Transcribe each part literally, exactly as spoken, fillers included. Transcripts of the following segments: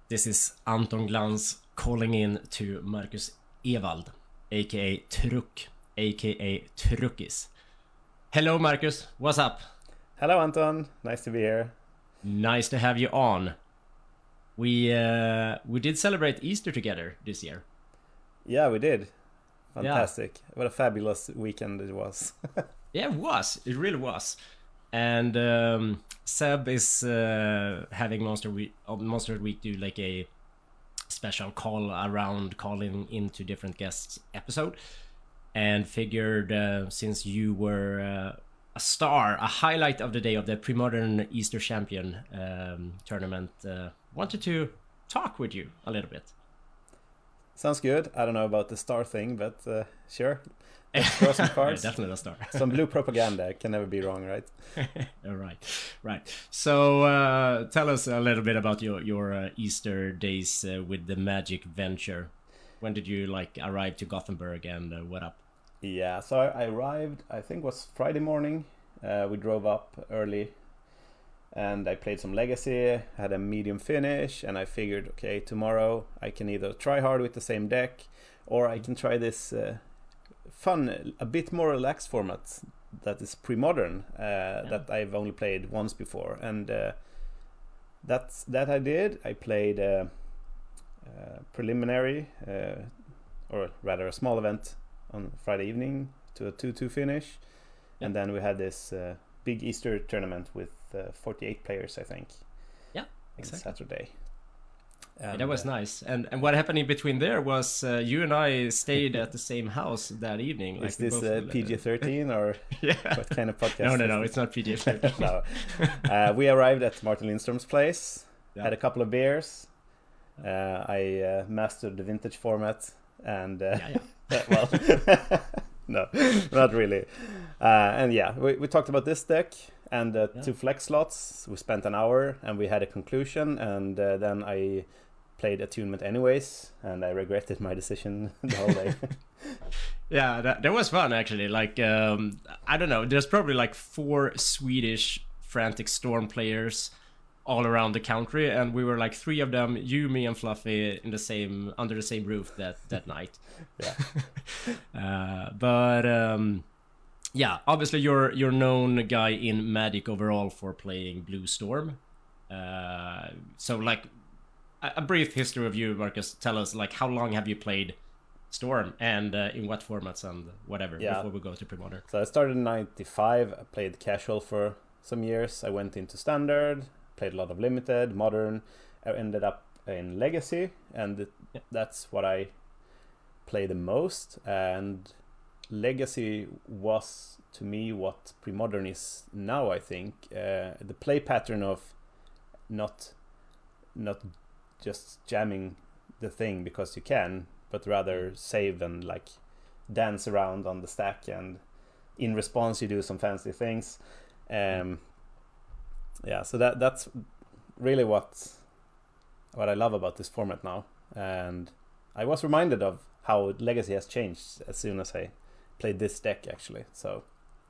This is Anton Glans calling in to Marcus Ewald, aka Truck, aka Truckis. Hello Marcus, what's up? Hello Anton, nice to be here. Nice to have you on. We uh, we did celebrate Easter together this year. Yeah, we did. Fantastic. Yeah. What a fabulous weekend it was. Yeah, it was. It really was. And um, Seb is uh, having Monster Week, uh, Monster Week do like a special call around calling into different guests episode, and figured uh, since you were uh, a star, a highlight of the day of the Premodern Easter Champion um, tournament, uh, wanted to talk with you a little bit. Sounds good. I don't know about the star thing, but uh, sure. Let's throw some cards. Yeah, definitely a star. Some blue propaganda can never be wrong, right? All right, right. So uh, tell us a little bit about your your uh, Easter days uh, with the Magic venture. When did you like arrive to Gothenburg, and uh, what up? Yeah, so I arrived, I think it was Friday morning. Uh, we drove up early and I played some Legacy, had a medium finish, and I figured, okay, tomorrow I can either try hard with the same deck or I can try this uh, fun, a bit more relaxed format that is pre-modern, uh, yeah. that I've only played once before. And uh, that's, that I did. I played a, a preliminary, uh, or rather a small event on Friday evening to a two two finish. Yeah. And then we had this uh, big Easter tournament with uh, forty-eight players, I think. Yeah, exactly. On Saturday. And, yeah, that was uh, nice. And and what happened in between there was uh, you and I stayed at the same house that evening. Is like this uh, P G thirteen or yeah. what kind of podcast? No, no, no, it's not P G thirteen. No. Uh, we arrived at Martin Lindstrom's place, yeah. had a couple of beers. Uh, I uh, mastered the vintage format, and uh, yeah, yeah. well, no, not really. Uh, and yeah, we, we talked about this deck and uh, yeah. two flex slots. We spent an hour and we had a conclusion, and uh, then I played Attunement anyways, and I regretted my decision the whole day. Yeah, that, that was fun actually. Like, um, I don't know, there's probably like four Swedish Frantic Storm players all around the country, and we were like three of them, you, me, and Fluffy, in the same under the same roof that that night. Yeah. uh, but um, yeah, obviously you're you're known guy in Magic overall for playing Blue Storm. Uh, so like a, a brief history of you, Marcus. Tell us like how long have you played Storm, and uh, in what formats and whatever, yeah. before we go to Premodern. So I started in ninety-five. I played casual for some years. I went into Standard. Played a lot of Limited, Modern. I ended up in Legacy, and it, yeah. that's what I play the most. And Legacy was, to me, what Premodern is now, I think. Uh, the play pattern of not not just jamming the thing because you can, but rather save and like dance around on the stack, and in response you do some fancy things. Um, Yeah, so that that's really what what I love about this format now, and I was reminded of how Legacy has changed as soon as I played this deck actually. So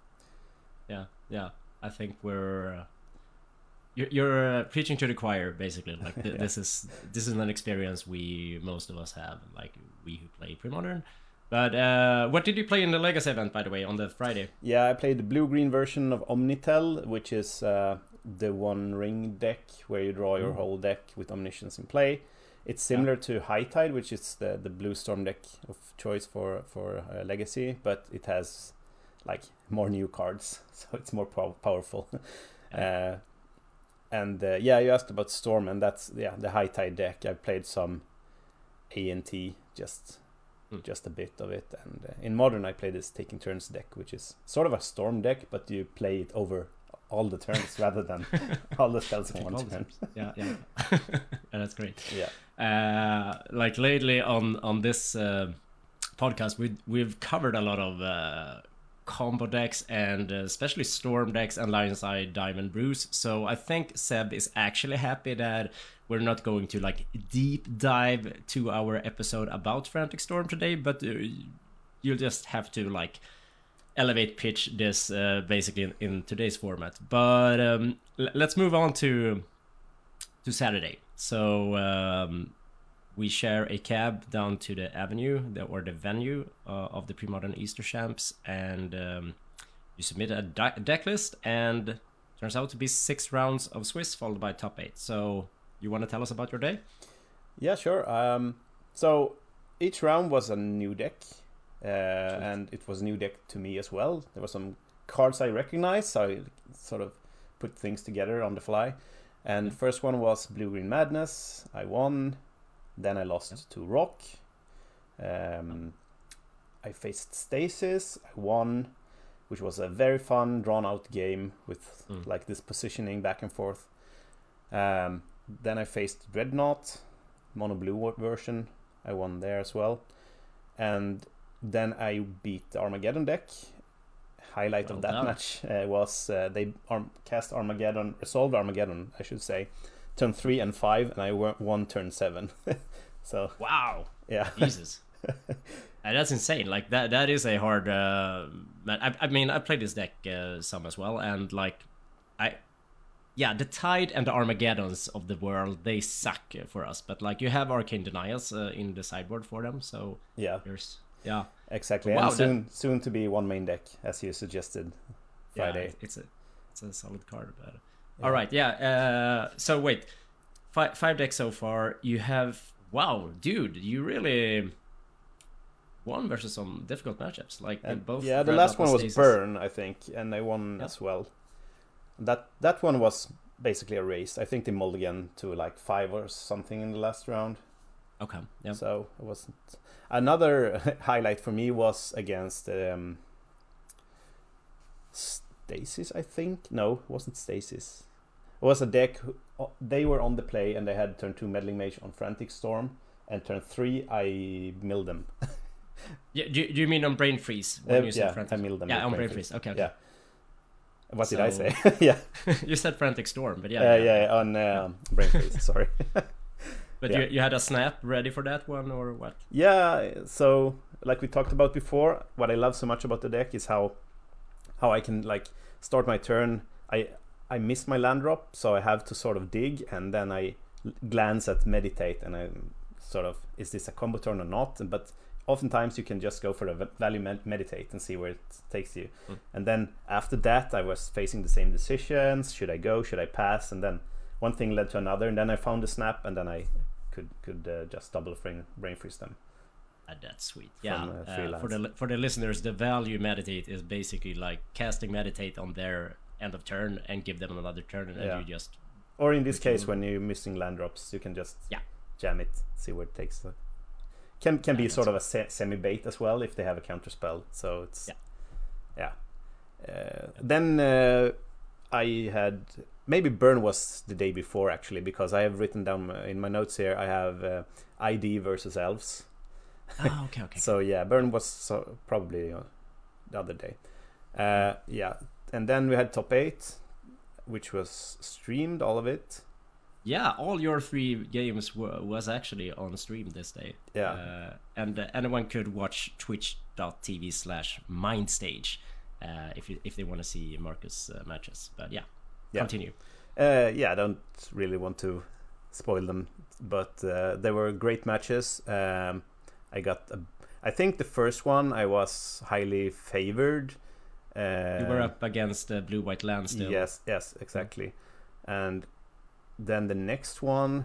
yeah, yeah, I think we're uh, you're, you're uh, preaching to the choir basically. Like th- yeah. this is this is an experience we most of us have, like we who play Premodern. But uh, what did you play in the Legacy event, by the way, on the Friday? Yeah, I played the blue-green version of Omnitel, which is uh, the one-ring deck where you draw your mm. whole deck with Omniscience in play. It's similar yeah. to High Tide, which is the, the blue storm deck of choice for, for uh, Legacy, but it has like more new cards, so it's more pow- powerful. uh, and uh, yeah, you asked about Storm, and that's yeah the High Tide deck. I played some A N T, just... Mm. just a bit of it, and uh, in Modern I play this Taking Turns deck, which is sort of a Storm deck, but you play it over all the turns rather than all the spells in one turn. Yeah, yeah. And that's great. Yeah. Uh, like lately on on this uh, podcast, we we've covered a lot of uh, combo decks, and uh, especially Storm decks and Lion's Eye Diamond Bruce. So I think Seb is actually happy that we're not going to like deep dive to our episode about Frantic Storm today, but uh, you'll just have to like elevate pitch this uh, basically in, in today's format. But um, l- let's move on to to Saturday. So um, we share a cab down to the avenue, the, or the venue uh, of the pre-modern Easter champs, and um, you submit a de- deck list, and turns out to be six rounds of Swiss followed by top eight. So you want to tell us about your day? Yeah, sure. Um, so each round was a new deck, uh, and it was a new deck to me as well. There were some cards I recognized, so I sort of put things together on the fly. And Yeah. first one was Blue Green Madness. I won. Then I lost Yeah. to Rock. Um, I faced Stasis. I won, which was a very fun, drawn-out game with Mm. like this positioning back and forth. Um, then I faced Dreadnought, mono blue version. I won there as well. And then I beat the Armageddon deck. Highlight Well of that done. match uh, was uh, they arm- cast Armageddon, resolved Armageddon, I should say, turn three and five, and I won, won turn seven. So Wow. yeah, Jesus. And that's insane. Like that that is a hard uh man. I, I mean I played this deck uh, some as well, and like I yeah, the Tide and the Armageddons of the world, they suck for us, but like you have Arcane Denials uh, in the sideboard for them, so yeah, there's yeah. exactly. Wow, and soon soon to be one main deck, as you suggested Friday. Yeah, it's a it's a solid card, but Yeah. all right, yeah. Uh so wait. Five five decks so far. You have wow, dude, you really won versus some difficult matchups. Like And both yeah, the Red last Dot one and was Stasis. Burn, I think, and I won Yeah. as well. That that one was basically a race. I think they mulligan to like five or something in the last round. Okay, yeah. So it wasn't. Another highlight for me was against um, Stasis, I think. No, it wasn't Stasis. It was a deck. Who, they were on the play and they had turn two Meddling Mage on Frantic Storm, and turn three I milled them. Yeah, do, do you mean on Brain Freeze when Uh, you said yeah, Frantic? I milled them. Yeah, with on Brain Brain Freeze. Freeze. Okay, okay. Yeah. What did So- I say? yeah, You said Frantic Storm, but yeah, yeah, yeah. yeah, on um, Brain Freeze. Sorry. But yeah. you you had a snap ready for that one or what? Yeah, so like we talked about before, what I love so much about the deck is how how I can like start my turn. I I miss my land drop, so I have to sort of dig, and then I l- glance at meditate, and I sort of, is this a combo turn or not? But oftentimes you can just go for the v- value med- meditate and see where it takes you. Mm. And then after that, I was facing the same decisions. Should I go? Should I pass? And then one thing led to another, and then I found the snap, and then I could could uh, just double brain, brain freeze them. Uh, that's sweet. Yeah. From, uh, Uh, freelance. for the li- for the listeners, the value meditate is basically like casting meditate on their end of turn and give them another turn, and Yeah. you just Or in this Which case, you- when you're missing land drops, you can just Yeah. jam it, see where it takes. The... Can can Yeah, be that's sort of a se- semi bait as well if they have a counter spell. So it's Yeah. yeah. Uh, then uh, I had maybe Burn was the day before actually, because I have written down uh, in my notes here. I have uh, I D versus elves. oh, okay, okay. So yeah, Burn was so, probably uh, the other day. Uh, yeah, and then we had top eight, which was streamed, all of it. Yeah, all your three games were, was actually on stream this day. Yeah. Uh, and uh, anyone could watch twitch.tv slash mindstage uh, if you, if they want to see Marcus uh, matches. But yeah, Yeah. continue. Uh, yeah, I don't really want to spoil them, but uh, they were great matches. Um, I got, a, I think the first one I was highly favored. Uh, You were up against uh, Blue White Land still. Yes, yes, exactly. And then the next one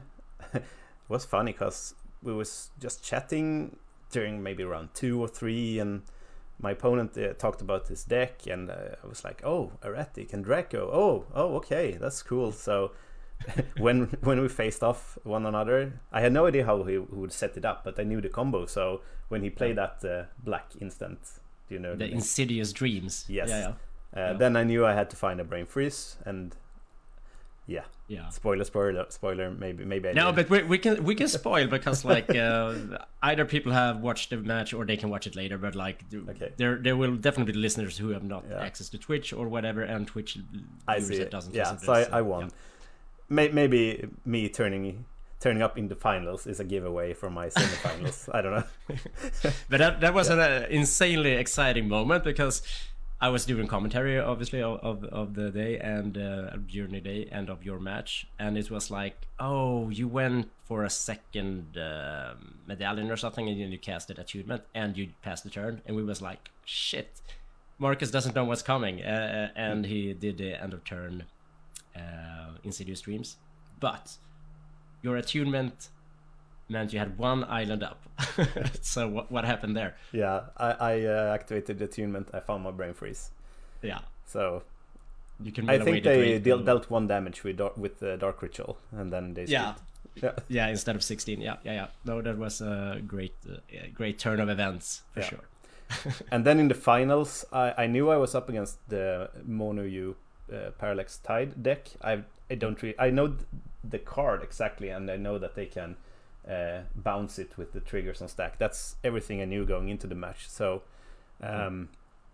was funny because we was just chatting during maybe round two or three, and my opponent uh, talked about this deck, and uh, I was like, "Oh, Erratic and Draco. Oh, oh, okay, that's cool." So when when we faced off one another, I had no idea how he would set it up, but I knew the combo. So when he played that uh, black instant, do you know The name? Insidious Dreams. Yes. Yeah, yeah. Uh, Yeah. Then I knew I had to find a brain freeze, and yeah, Yeah. spoiler, spoiler, spoiler. Maybe, maybe. I No, did. but we, we can we can spoil because like uh, either people have watched the match or they can watch it later. But like th- Okay. there there will definitely be listeners who have not Yeah. access to Twitch or whatever, and Twitch I viewers see. that It. doesn't Yeah, listen to so this, I, I won. yeah. May, maybe me turning turning up in the finals is a giveaway for my semifinals. I don't know. But that that was an uh, insanely exciting moment because I was doing commentary, obviously, of of, of the day and uh, during the day and of your match, and it was like, oh, you went for a second uh, medallion or something, and then you casted attunement, and you passed the turn, and we was like, shit, Marcus doesn't know what's coming, uh, and he did the end of turn uh, Insidious Dreams, but your attunement meant you had one island up. So what what happened there? Yeah, I, I uh, activated the attunement. I found my brain freeze. Yeah. So you can. I think they deal, dealt one damage with dark, with the dark ritual, and then they yeah. yeah yeah instead of sixteen. Yeah, yeah, yeah. No, that was a great uh, great turn of events for yeah. sure. And then in the finals, I, I knew I was up against the Mono U uh, Parallax Tide deck. I I don't really I know th- the card exactly, and I know that they can. Uh, bounce it with the triggers on stack. That's everything I knew going into the match. So, um, mm.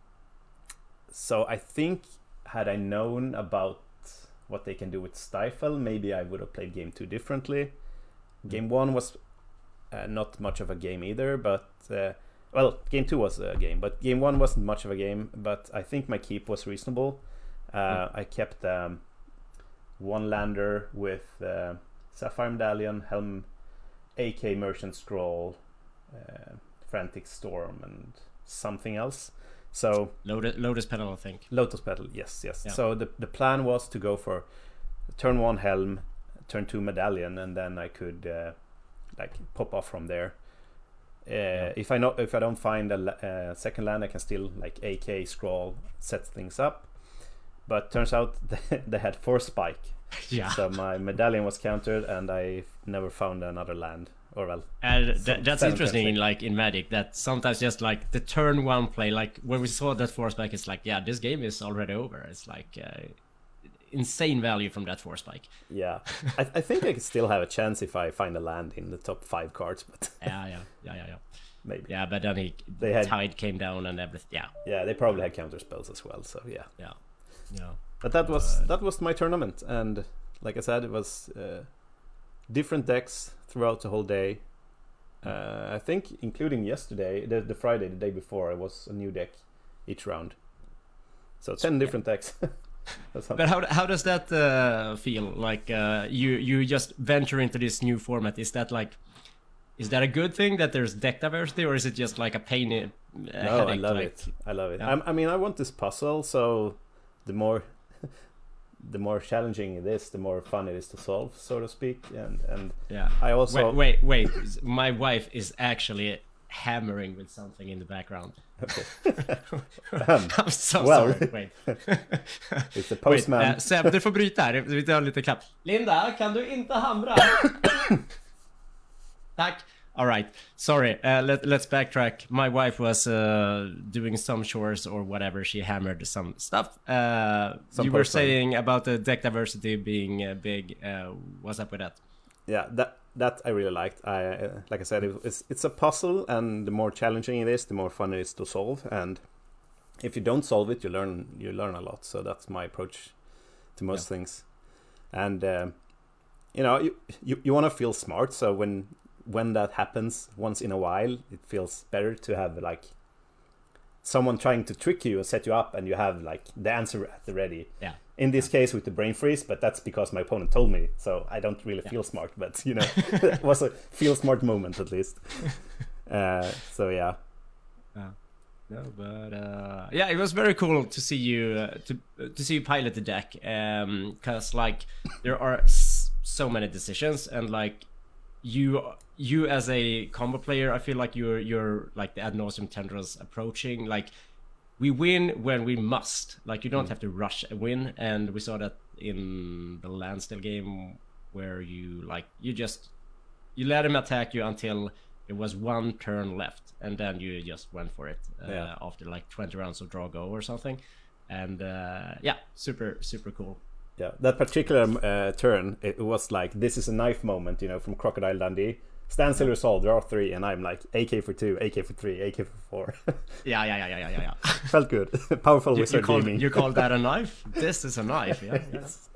so I think had I known about what they can do with Stifle, maybe I would have played game two differently. Mm. Game one was uh, not much of a game either, but uh, well, game two was a game, but game one wasn't much of a game. But I think my keep was reasonable. Uh, mm. I kept um, one lander with uh, Sapphire Medallion, Helm. A K Merchant Scroll, uh, Frantic Storm, and something else. So Lotus, Lotus Petal, I think. Lotus Petal, yes, yes. Yeah. So the the plan was to go for turn one Helm, turn two Medallion, and then I could uh, like pop off from there. Uh, yeah. If I not if I don't find a uh, second land, I can still like A K Scroll, set things up. But turns out they, they had four spike. Yeah. So my medallion was countered, and I never found another land. Or well, and th- that's interesting. In, like in Magic, that sometimes just like the turn one play, like when we saw that force spike, it's like, yeah, this game is already over. It's like uh, insane value from that force spike. Yeah, I, I think I could still have a chance if I find a land in the top five cards. But yeah, yeah, yeah, yeah, yeah. Maybe. Yeah, but then he they had, tide came down and everything. Yeah. Yeah, they probably had counter spells as well. So yeah. Yeah. Yeah. But that was uh, that was my tournament, and like I said, it was uh, different decks throughout the whole day. Uh, I think, including yesterday, the, the Friday, the day before, it was a new deck each round. So ten yeah. different decks. But how how does that uh, feel? Like uh, you you just venture into this new format. Is that like is that a good thing that there's deck diversity, or is it just like a pain? In, uh, no, headache, I love like, it. I love it. Yeah. I, I mean, I want this puzzle, so the more. the more challenging it is, the more fun it is to solve, so to speak. And and yeah, I also wait, wait, wait. My wife is actually hammering with something in the background. Okay. um, I'm so well, sorry. Wait. It's the postman. Wait, uh, Seb, du får bryta här. Vi tar lite klapp. Linda, kan du inte hamra? Tack. All right. Sorry. Uh, let, let's backtrack. My wife was uh, doing some chores or whatever. She hammered some stuff. Uh, some you were person. saying about the deck diversity being uh, big. Uh, what's up with that? Yeah, that that I really liked. I uh, like I said, it, it's it's a puzzle, and the more challenging it is, the more fun it is to solve. And if you don't solve it, you learn you learn a lot. So that's my approach to most yeah. things. And uh, you know, you you, you want to feel smart. So when when that happens once in a while, it feels better to have like someone trying to trick you and set you up, and you have like the answer at the ready. Yeah. In this case with the brain freeze, but that's because my opponent told me, so I don't really yeah. feel smart. But you know, it was a feel smart moment at least. Uh, so yeah. Yeah. No, but uh, yeah, it was very cool to see you uh, to to see you pilot the deck, um, because like there are s- so many decisions, and like you you as a combo player, I feel like you're you're like the ad nauseam tendrils approaching. Like we win when we must. Like you don't mm. have to rush a win, and we saw that in the Landstill game where you like you just you let him attack you until it was one turn left, and then you just went for it uh, yeah. after like twenty rounds of draw go or something. And uh, yeah, super super cool. Yeah, that particular uh, turn, it was like, this is a knife moment, you know, from Crocodile Dundee. Stand still, resolve, draw three, and I'm like, A K for two, A K for three, A K for four. yeah, yeah, yeah, yeah, yeah, yeah. Felt good. Powerful you, wizard you called, gaming. You called that a knife? This is a knife, yeah. Yes.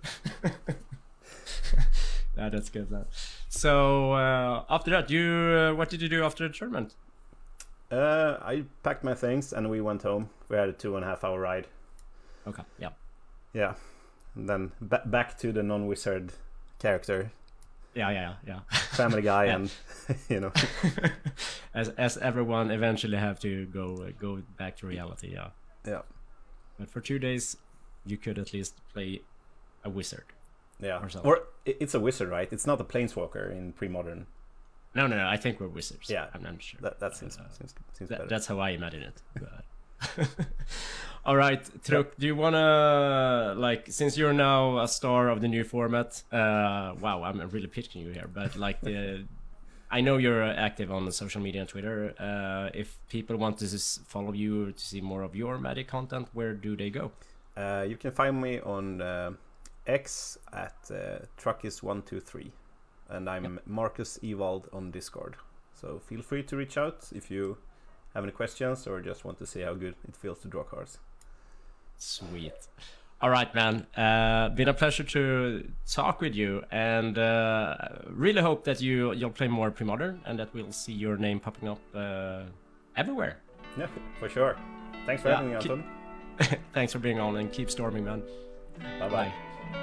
Yeah, that's good, man. So, uh, after that, you, uh, what did you do after the tournament? Uh, I packed my things and we went home. We had a two and a half hour ride. Okay, yeah. Yeah, and then ba- back to the non-wizard character, Yeah, yeah, yeah. Family Guy, Yeah. and you know, as as everyone eventually have to go uh, go back to reality. Yeah. yeah, But for two days, you could at least play a wizard. yeah. Or something. Or i- it's a wizard, right? It's not a planeswalker in pre-modern. No, no, no. I think we're wizards. Yeah. I'm not sure. That that seems Uh, seems, seems That, better. that's how I imagine it. But- All right, Truk, do you wanna like since you're now a star of the new format? Uh, wow, I'm really pitching you here, but like the, I know you're active on the social media and Twitter. Uh, if people want to s- follow you to see more of your Magic content, where do they go? Uh, you can find me on uh, X at uh, Truckis one two three, and I'm Marcus Ewald on Discord. So feel free to reach out if you have any questions or just want to see how good it feels to draw cards. Sweet. All right, man. Uh, been a pleasure to talk with you, and uh, really hope that you you'll play more pre-modern and that we'll see your name popping up uh, everywhere. Yeah, for sure. Thanks for Yeah, having me, keep- Anton. Thanks for being on and keep storming, man. Bye bye. Bye.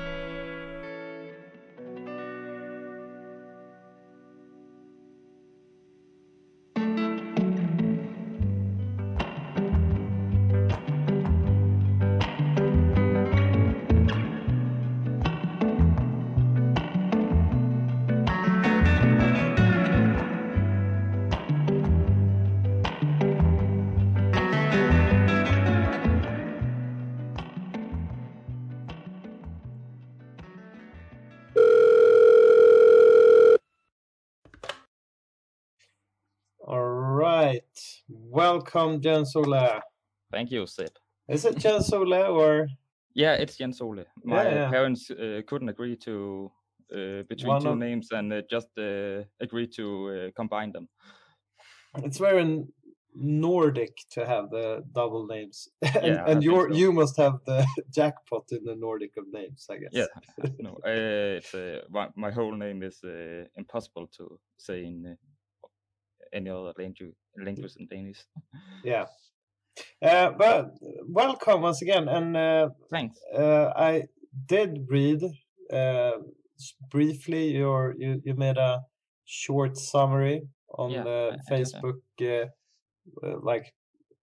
All right. Welcome, Jens Ole. Thank you, Seb. Is it Jens Ole or Yeah, it's Jens Ole. My Yeah, yeah. parents uh, couldn't agree to uh, between One two of- names and uh, just uh, agreed to uh, combine them. it's very n- Nordic to have the double names, and, Yeah, I and think your so. you must have the jackpot in the Nordic of names, I guess. Yeah, no, uh, it's uh, my, my whole name is uh, impossible to say in uh, any other language language than Danish. Yeah. Uh, but welcome once again, and uh, Thanks. uh, I did read uh, s- briefly your you you made a short summary on Yeah, the I- I did that. Facebook uh, uh, like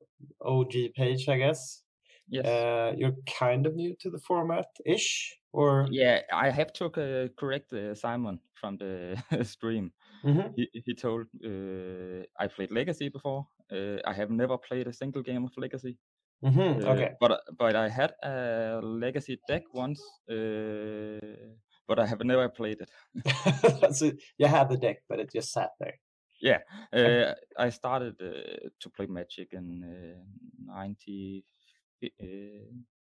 O G page, I guess. Yes. Uh, you're kind of new to the format ish, or Yeah, I have to uh, correct uh, Simon from the stream. Mhm. He, he told uh, I played Legacy before. Uh, I have never played a single game of Legacy. Mhm, Uh, okay. But but I had a Legacy deck once, uh, but I have never played it. So you had the deck, but it just sat there. Yeah, uh, I started uh, to play Magic in uh, ninety, uh,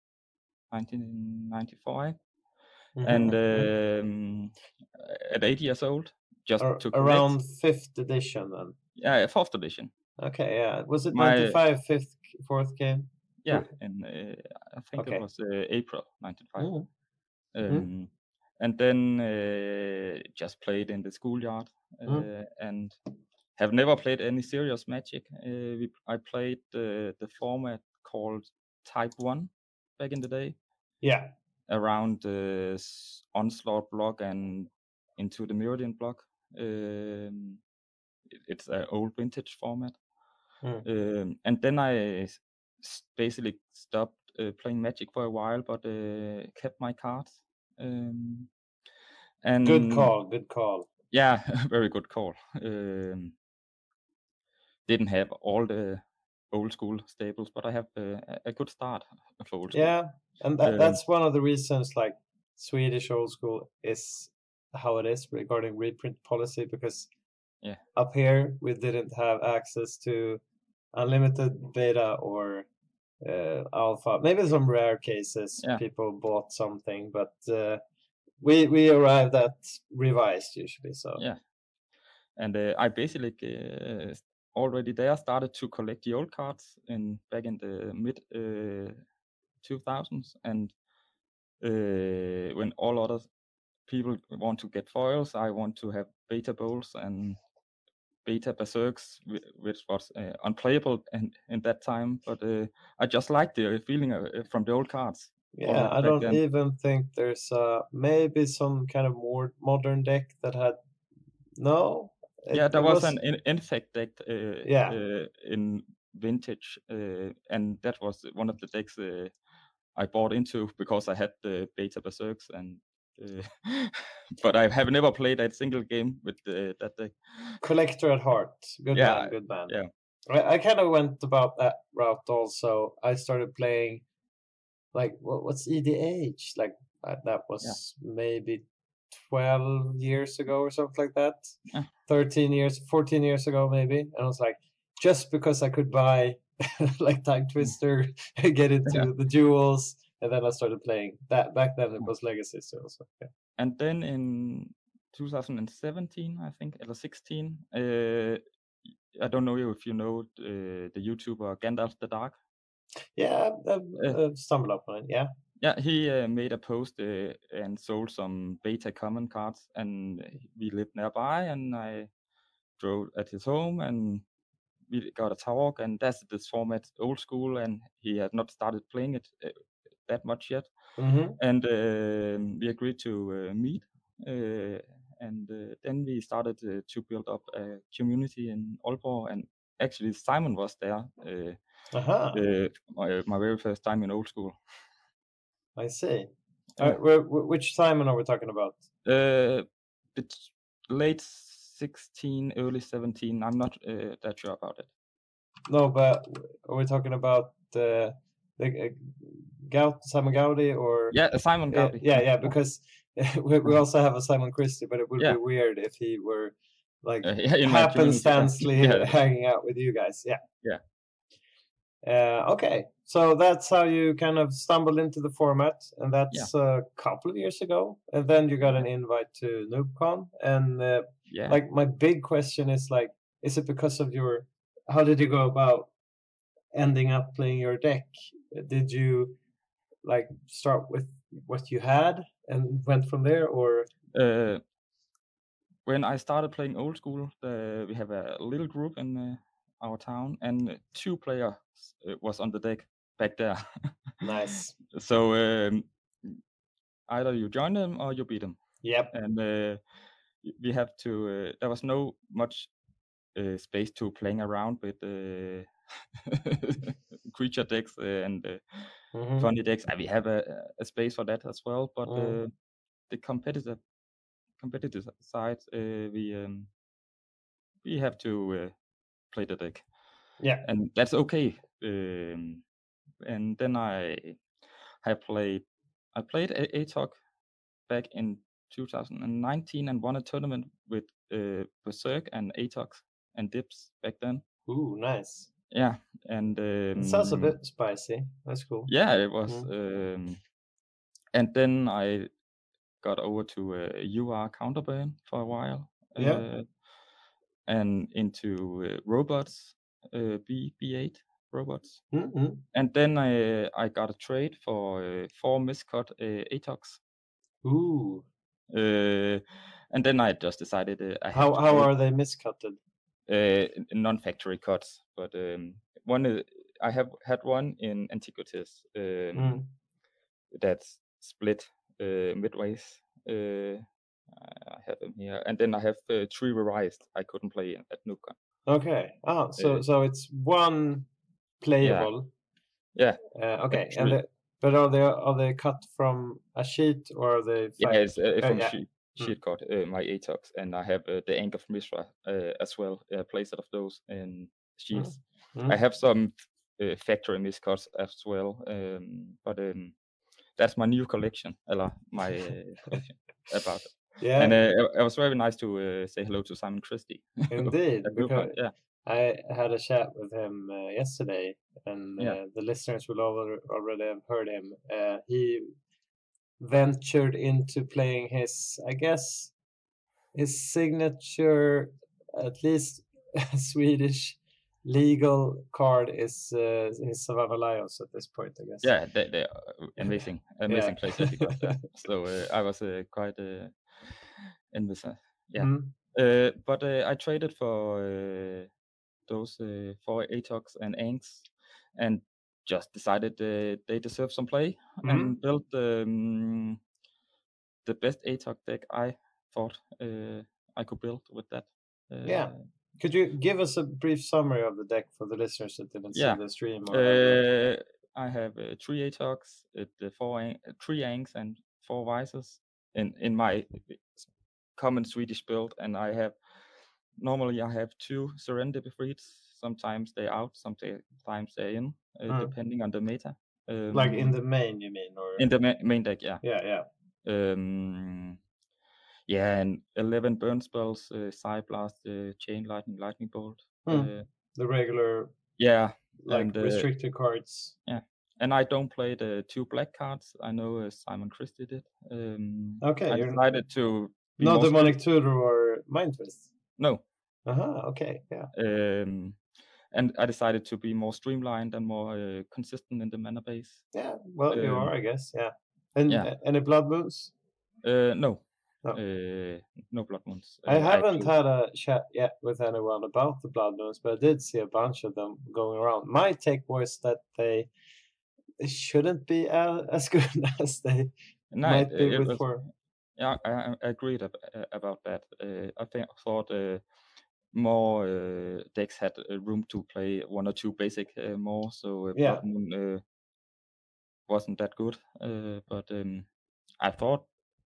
nineteen ninety-five, Mhm, and mhm. um, at eight years old, just Ar- to collect. around fifth edition then. Yeah, fourth edition. Okay, yeah. Was it My- ninety-five fifth fourth game? Yeah, and uh, I think Okay. it was uh, April ninety-five. Mm. Um, And then uh, just played in the schoolyard uh, Mm. and have never played any serious Magic. Uh, we, I played uh, the format called Type One back in the day, Yeah. around the s- Onslaught block and into the Meridian block. Um, it- it's an old vintage format. Mm. Um, and then I s- s- basically stopped uh, playing Magic for a while, but uh, kept my cards. Um, and Good call. Good call. Yeah, very good call. Um, didn't have all the old school staples, but I have uh, a- a good start for old school. Yeah, and that, Um, that's one of the reasons like Swedish old school is how it is regarding reprint policy, because Yeah. up here we didn't have access to unlimited beta or uh, alpha. Maybe some rare cases Yeah. people bought something, but uh, we we arrived at revised usually. So Yeah. And uh, I basically uh, already there started to collect the old cards in back in the mid uh, two thousands, and uh, when all other people want to get foils, I want to have beta bowls, and Beta Berserks, which was uh, unplayable in, in that time, but uh, I just liked the feeling of, uh, from the old cards. Yeah, I don't then. even think there's uh, maybe some kind of more modern deck that had no. It, yeah, there was, was an in, Infect deck. Uh, yeah. Uh, in Vintage, uh, and that was one of the decks uh, I bought into because I had the Beta Berserks, and uh, but I have never played a single game with uh, that deck. Collector at heart, good yeah, man, good man. Yeah, I, I kind of went about that route also. I started playing like what, what's E D H? Like uh, that was yeah. maybe twelve years ago or something like that. Yeah. thirteen years, fourteen years ago maybe. And I was like, just because I could buy like Time Twister and get into yeah. the duels, and then I started playing that. Back then it was Legacy still. So, yeah. And then in two thousand seventeen, I think, or sixteen, uh, I don't know if you know uh, the YouTuber Gandalf the Dark. Yeah, I've, I've stumbled upon it. Yeah. Yeah, he uh, made a post uh, and sold some beta common cards, and we lived nearby, and I drove at his home, and we got a talk, and that's this format, old school, and he had not started playing it uh, that much yet. Mm-hmm. And uh, we agreed to uh, meet, uh, and uh, then we started uh, to build up a community in Aalborg, and actually Simon was there. Uh, uh-huh. uh, my, my very first time in old school. I see. Yeah. Uh, where, which Simon are we talking about? Uh, it's late sixteen, early seventeen. I'm not uh, that sure about it. No, but are we talking about uh, the uh, Gaud, Simon Gaudi or? Yeah, Simon Gaudi. Yeah, yeah, because we, we also have a Simon Christie, but it would yeah. be weird if he were like uh, yeah, happenstancely yeah. hanging out with you guys. Yeah. Yeah. Uh, okay, so that's how you kind of stumbled into the format, and that's yeah. a couple of years ago. And then you got an invite to NoobCon, and uh, yeah. like my big question is like, is it because of your? How did you go about ending up playing your deck? Did you like start with what you had and went from there, or? Uh, when I started playing old school, uh, we have a little group in uh, our town, and two players uh, was on the deck back there. Nice. So um, either you join them or you beat them. Yep. And uh, we have to. Uh, there was no much uh, space to playing around with uh, creature decks and uh, mm-hmm. funny decks. And we have a, a space for that as well, but mm. uh, the competitive competitive side, uh, we um, we have to uh, play the deck. Yeah, and that's okay. Um, and then I have played. I played a A-Talk back in two thousand nineteen and won a tournament with uh, Berserk and A-Talk and Dips back then. Ooh, nice. Yeah, and um, it sounds a bit spicy. That's cool. Yeah, it was. Mm. Um, and then I got over to uh, U R Counterburn for a while. Yeah. Uh, and into uh, robots, uh, B B8 robots. Mm-hmm. And then I I got a trade for uh, four miscut uh, A-Talks. Ooh. Uh, and then I just decided uh, I how how are they miscutted? Uh, non-factory cuts, but um, one uh, I have had one in Antiquities um, mm. that's split uh, midways. Uh, I have them here, and then I have uh, three revised. I couldn't play at NoobCon. Okay. Oh, so uh, so it's one playable. Yeah. yeah. Uh, okay. And the, but are they are they cut from a sheet or are they? Yeah, it's uh, from uh, yeah. sheet. Sheet cut uh, my A-Talks, and I have uh, the Ank of Mishra uh, as well. A uh, playset of those in sheets. Mm-hmm. I have some uh, factory miscuts as well, um, but um, that's my new collection. Eller my uh, collection about it. Yeah, and uh, it was very nice to uh, say hello to Simon Christie. Indeed, because yeah. I had a chat with him uh, yesterday, and uh, yeah. the listeners will already have heard him. Uh, he ventured into playing his, I guess, his signature, at least Swedish legal card is uh, his Savannah Lions at this point, I guess. Yeah, they, they are amazing, amazing yeah. places he got there. So uh, I was uh, quite uh, envious. Uh, yeah. Mm. Uh, but uh, I traded for uh, those uh, four Atox and Anks, and just decided uh, they deserve some play, Mhm. and built um, the best Atox deck I thought uh, I could build with that. Uh, Yeah. Could you give us a brief summary of the deck for the listeners that didn't Yeah. see the stream? Or whatever? Uh, I have uh, three Atox, uh, the four An- uh, three Anks and four Visors in in my common Swedish build, and I have normally I have two Serendipity Freeds. Sometimes they're out, sometimes they're in, uh, Mm. depending on the meta. Um, Like in the main, you mean? Or in the ma- main deck, yeah. yeah, yeah. Um, yeah, and eleven burn spells, uh, Psyblast, uh, Chain Lightning, Lightning Bolt. Hmm. Uh, The regular, yeah, like and uh, restricted cards. yeah, and I don't play the two black cards. I know uh, Simon Christie did. Um, Okay, I you're decided to be no more Demonic stream- Tutor or Mind Twist. No. Uh-huh, okay, yeah. Um, and I decided to be more streamlined and more uh, consistent in the mana base. Yeah, well, you Um, are, I guess, yeah. And yeah. uh, any Blood Moons? Uh, no. No. Uh, no Blood Moons. I Uh, haven't actually. had a chat yet with anyone about the Blood Moons, but I did see a bunch of them going around. My take was that they, they shouldn't be uh, as good as they No, might it, be it with was, four. yeah, I, I agreed ab- uh, about that. Uh, I think I thought uh, more uh, decks had uh, room to play one or two basic uh, more, so uh, Yeah. Blood Moon uh, wasn't that good. Uh, but um, I thought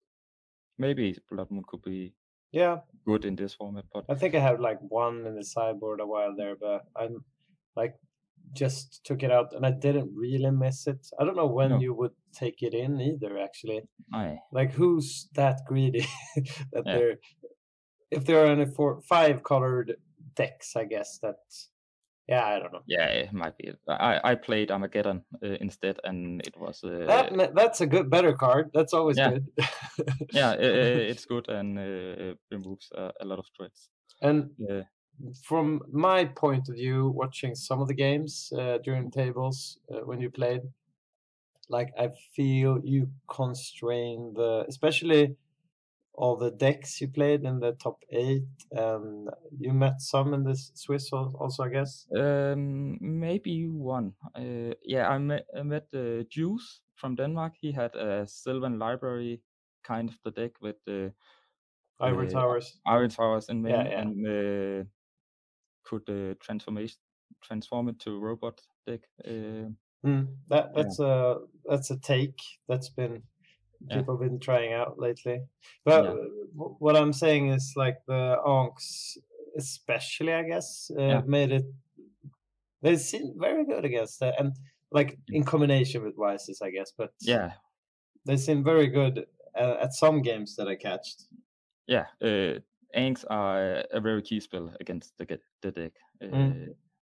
maybe Blood Moon could be Yeah, good in this format. But I think I had like one in the sideboard a while there, but I'm like just took it out and I didn't really miss it. I don't know when no, you would take it in either, actually. I Like who's that greedy that Yeah. they're if there are only four five colored decks, I guess that yeah, I don't know. yeah, it might be. I I played Armageddon uh, instead, and it was uh, That ma- that's a good better card. That's always Yeah. good. yeah, i- i- it's good and uh, it removes uh, a lot of threats. And Yeah, from my point of view, watching some of the games uh, during tables uh, when you played, like I feel you constrain the, especially all the decks you played in the top eight, and you met some in the Swiss al- also, I guess. um, maybe one. Uh, yeah, I met I met uh, Juice from Denmark. He had a Sylvan Library kind of the deck with the Ivory uh, Towers. Iron Towers in main, Yeah, yeah. and uh, could uh, transformation transform it to robot deck. Uh, Mm, that that's a that's a take that's been Yeah. people been trying out lately. But Yeah. uh, w- what I'm saying is like the Onks, especially, I guess, uh, Yeah. made it. They seem very good against that, and like in combination with Vices, I guess. But yeah, they seem very good uh, at some games that I catched. yeah. Uh, Anks are a very key spell against the ge- the deck. Uh, Mm.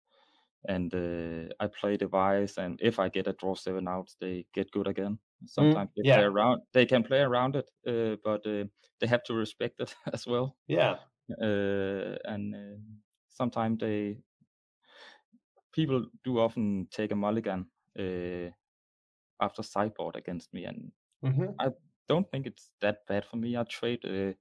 And uh, I play device, and if I get a draw seven out, they get good again. Sometimes they yeah. play around. They can play around it, uh, but uh, they have to respect it as well. Yeah. Uh, and uh, sometimes they people do often take a mulligan uh, after sideboard against me, and hmm I don't think it's that bad for me. I trade uh,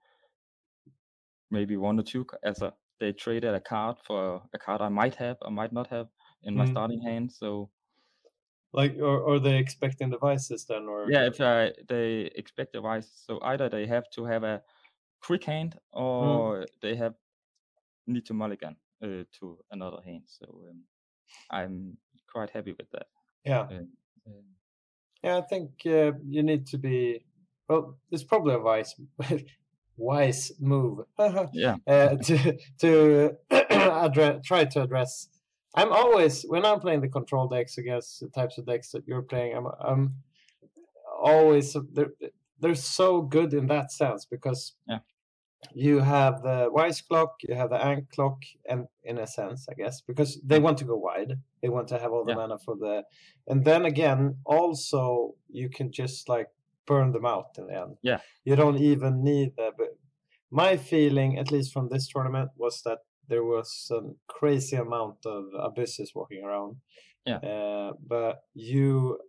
maybe one or two ca- as a they traded a card for a card I might have or might not have in my Mm. starting hand. So Like, or or they expecting devices then, or yeah, if I, they expect device, so either they have to have a quick hand or they have need to mulligan uh, to another hand. So um, I'm quite happy with that. yeah. Uh, um, Yeah, I think uh, you need to be. Well, it's probably a wise, wise move yeah, uh, to to address, try to address. I'm always when I'm playing the control decks against the types of decks that you're playing. I'm I'm always they're they're so good in that sense because Yeah. you have the wise clock, you have the ank clock, and in a sense, I guess, because they Mm. want to go wide, they want to have all the Yeah. mana for the, and then again, also you can just like burn them out in the end. Yeah. You don't even need the. But my feeling, at least from this tournament, was that there was a crazy amount of abysses walking around. Yeah. Uh, but you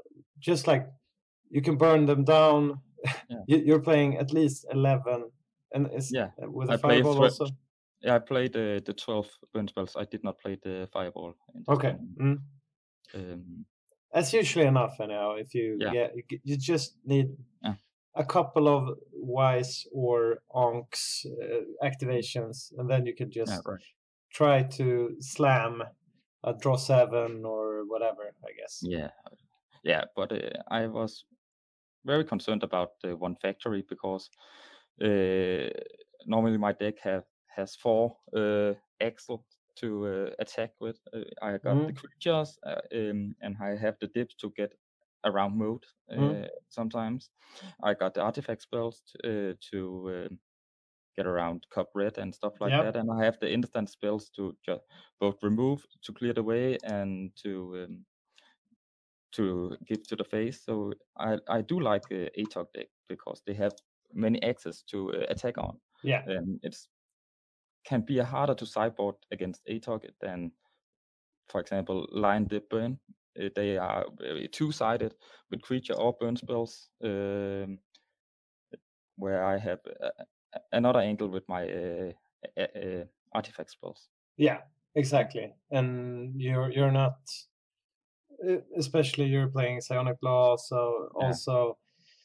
just like you can burn them down. Yeah. You, you're playing at least eleven And is Yeah, with I a play fireball thre- also? Yeah, I played uh, the twelve burn spells. I did not play the fireball in this Okay. tournament. Mm. Um, That's usually enough anyhow. If you Yeah. get, you just need Yeah. a couple of wise or onks uh, activations, and then you can just yeah, right. try to slam a draw seven or whatever, I guess. Yeah, yeah, but uh, I was very concerned about the one factory because uh, normally my deck have has four uh, axles to uh, attack with. Uh, I got Mm. the creatures uh, um, and I have the dips to get around mode. Uh, Mm. Sometimes I got the artifact spells t- uh, to um get around Cup Red and stuff like Yep. that, and I have the instant spells to just both remove to clear the way and to um, to give to the face. So I I do like uh, A T O G deck because they have many access to uh, attack on. Yeah. And it's can be harder to sideboard against A T O G than, for example, Lion Dip Burn. Uh, they are very two-sided with creature or burn spells, um, where I have uh, another angle with my uh, uh, uh, artifact spells. Yeah, exactly. And you're you're not, e- especially you're playing Psionic Blast, so Yeah. also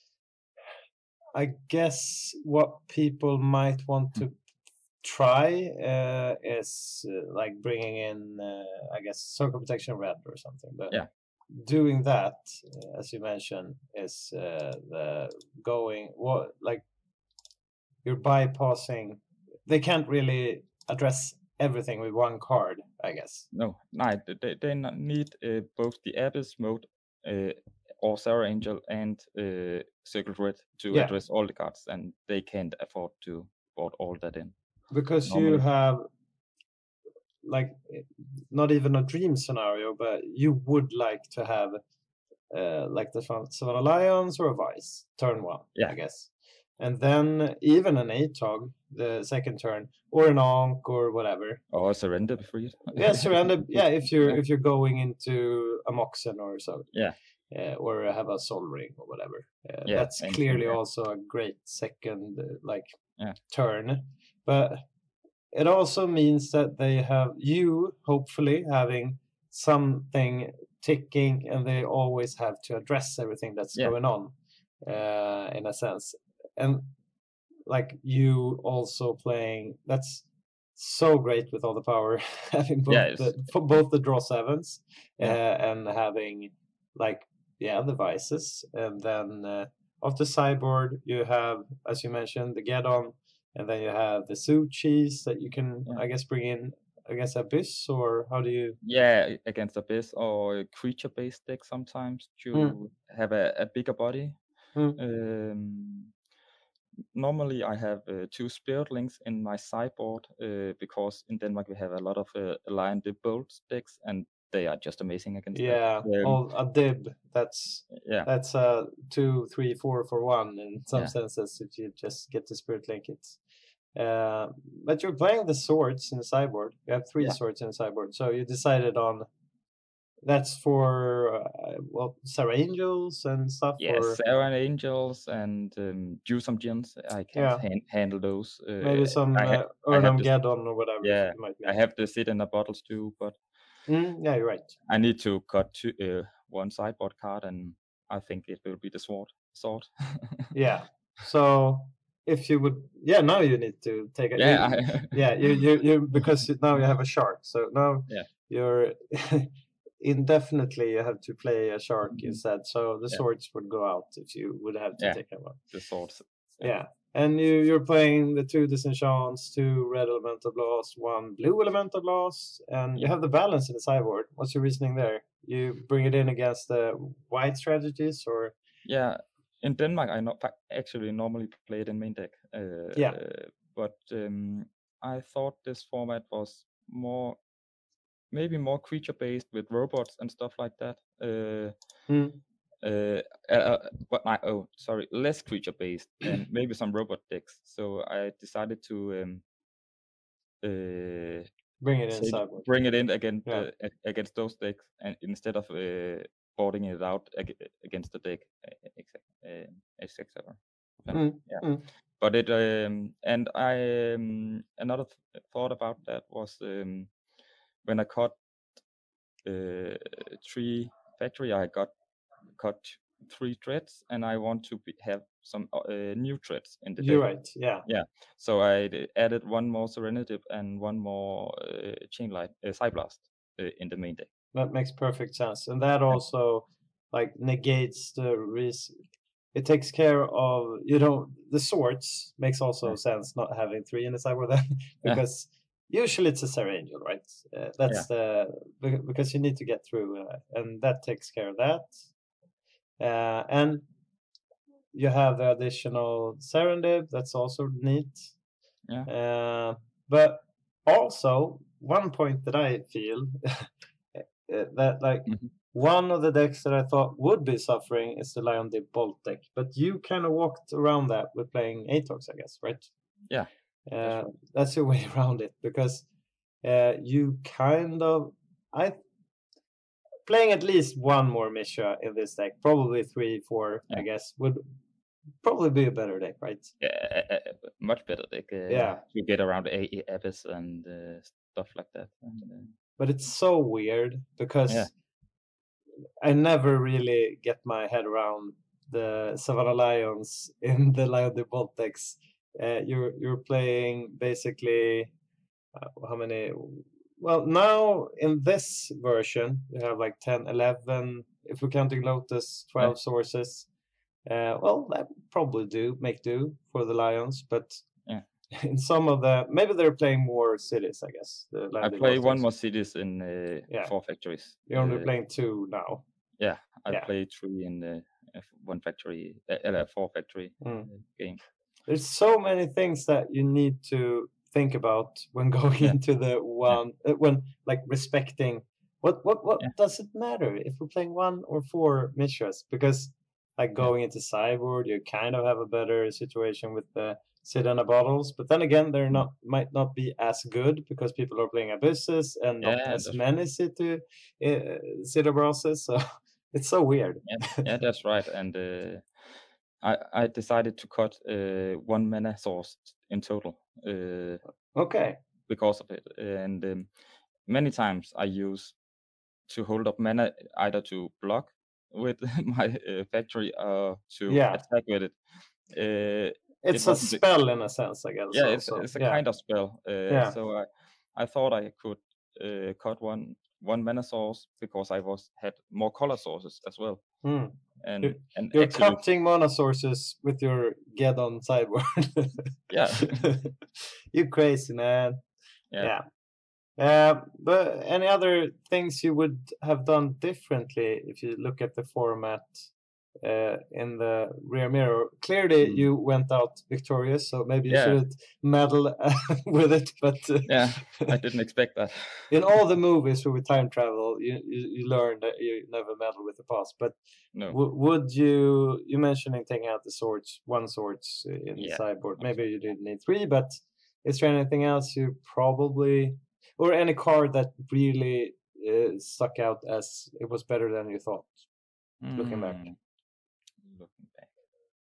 I guess what people might want to try uh, is uh, like bringing in, uh, I guess, Circle Protection Red or something. But Yeah. doing that, uh, as you mentioned, is uh, the going what like you're bypassing. They can't really address everything with one card, I guess. No, no, they they not need uh, both the Abyss mode uh, or Sarah Angel and uh, Circle Red to Yeah. address all the cards, and they can't afford to board all that in. Because you Normally. have like not even a dream scenario, but you would like to have uh, like the Savannah Lions or a Vice turn one, Yeah. I guess, and then even an A T O G the second turn or an Onk or whatever. Or Surrender before you. Yeah, surrender. Yeah, if you're Yeah. if you're going into a Moxen or so. Yeah. Uh, or have a Soul Ring or whatever. Uh, Yeah, that's anything, clearly yeah. also a great second uh, like Yeah. turn, but it also means that they have you hopefully having something ticking, and they always have to address everything that's Yeah. going on uh, in a sense. And like you also playing, that's so great with all the power having both Yeah, it's- the for both the draw sevens Yeah. uh, and having like yeah the vices, and then uh, off the sideboard you have, as you mentioned, the Geddon, and then you have the Suchis that you can Yeah. I guess bring in against Abyss, or how do you? Yeah, against Abyss or creature-based deck sometimes to Mm. have a, a bigger body. Mm. Um, normally I have uh, two Spirit Links in my sideboard uh, because in Denmark we have a lot of uh, Lion Dip Bolt decks, and they are just amazing against Yeah, that. Um, all a dib. That's yeah, that's uh two, three, four for one in some Yeah. senses if you just get the Spirit Link. It's uh, but you're playing the swords in the sideboard. You have three Yeah. swords in the sideboard, so you decided on that's for uh, well Sarah Angels and stuff. yeah, or Sarah and Angels and um, do some gens. I can Yeah. han- handle those. Uh, maybe some I, ha- uh, I have Urnam this, Geddon or whatever. yeah, you might I make. have the sit in the bottles too, but Mm, yeah, you're right. I need to cut two, uh, one sideboard card, and I think it will be the sword. Sword. Yeah. So if you would, yeah, now you need to take it. Yeah, you- I- yeah, you you you because now you have a shark. So now Yeah. you're indefinitely you have to play a shark Mhm. instead. So the Yeah. swords would go out if you would have to Yeah. take that one. the swords. Yeah. And you you're playing the two disenchants, two red elemental blast, one blue elemental blast, and you Yeah. have the balance in the sideboard. What's your reasoning there? You bring it in against the white strategies, or Yeah, in Denmark, I not actually normally play it in main deck. Uh, Yeah. but um, I thought this format was more, maybe more creature based with robots and stuff like that. Uh, Hmm. uh, uh, but I oh sorry, less creature based and maybe some robot decks. So I decided to um, uh, bring it in say- sideboard. bring it in against Yeah. uh, ag- against those decks, and instead of uh, boarding it out ag- against the deck, uh, et cetera. Uh, et cetera. Mm, Yeah. mm. But but it um, and I um, another th- thought about that was um, when I cut uh, three factory, I got cut three threads, and I want to be, have some uh, new threads in the You're deck. right. Yeah. Yeah, so I d- added one more Serenity and one more uh, Chain Light, uh, Psyblast uh, in the main deck. That makes perfect sense, and that also like negates the risk. It takes care of, you know, the swords makes also Yeah. sense not having three in the sideboard then Yeah. because usually it's a Serra Angel, right? Uh, that's the be- because you need to get through, uh, and that takes care of that. Uh, and you have the additional Serendip, that's also neat. Yeah. Uh, but also one point that I feel uh, that like Mhm. one of the decks that I thought would be suffering is the Lion Dip Bolt deck, but you kind of walked around that with playing Atox, I guess, right? Yeah, Uh, that's right. that's your way around it because uh, you kind of I playing at least one more Mishra in this deck, probably three, four, Yeah. I guess, would probably be a better deck, right? Yeah, uh, uh, much better deck. Uh, Yeah. to get around a- a- Abyss and uh, stuff like that. And, uh, But it's so weird because Yeah. I never really get my head around the Savannah Lions in the Lion de Bolt decks. Uh, you're you're playing basically uh, how many? Well, now in this version you have like ten, eleven. If we're counting Lotus, twelve Yeah. sources. Uh, well, that probably do make do for the Lions, but Yeah. in some of the maybe they're playing more cities. I guess the Lion I de play Bolt one decks. more cities in uh, Yeah. four factories. You're only Uh, playing two now. Yeah, I Yeah. play three in the uh, one factory, uh, uh, four factory Mm. uh, game. There's so many things that you need to think about when going Yeah. into the one uh, when like respecting what what what Yeah. does it matter if we're playing one or four Mishras, because like going into sideboard you kind of have a better situation with the Sidana bottles, but then again they're not might not be as good because people are playing Abysses and not Yeah, as that's many city uh, Sidabroses, so it's so weird. Yeah, yeah, that's right. And uh, I I decided to cut uh, one mana source in total uh, Okay. because of it. And um, many times I use to hold up mana either to block with my uh, factory or to Yeah. attack with it. Uh, It's it a wasn't the- spell in a sense, I guess. yeah, it's also. it's a yeah. kind of spell. Uh, Yeah. So I I thought I could uh, cut one one mana source because I was had more color sources as well. Mm. And You're, and you're actually, cutting mana sources with your Geddon sideboard. yeah, You crazy, man. yeah. Yeah. Uh, but any other things you would have done differently if you look at the format uh, in the rear mirror? Clearly, Mm. you went out victorious, so maybe you Yeah. shouldn't meddle with it. But uh, Yeah, I didn't expect that. in all the movies where we time travel, you, you you learn that you never meddle with the past. But No. w- would you you mentioning taking out the swords, one swords in the Yeah, sideboard? one Maybe sword, you didn't need three, but is there anything else you probably or any card that really uh, stuck out as it was better than you thought? Looking back. Mm, Looking back.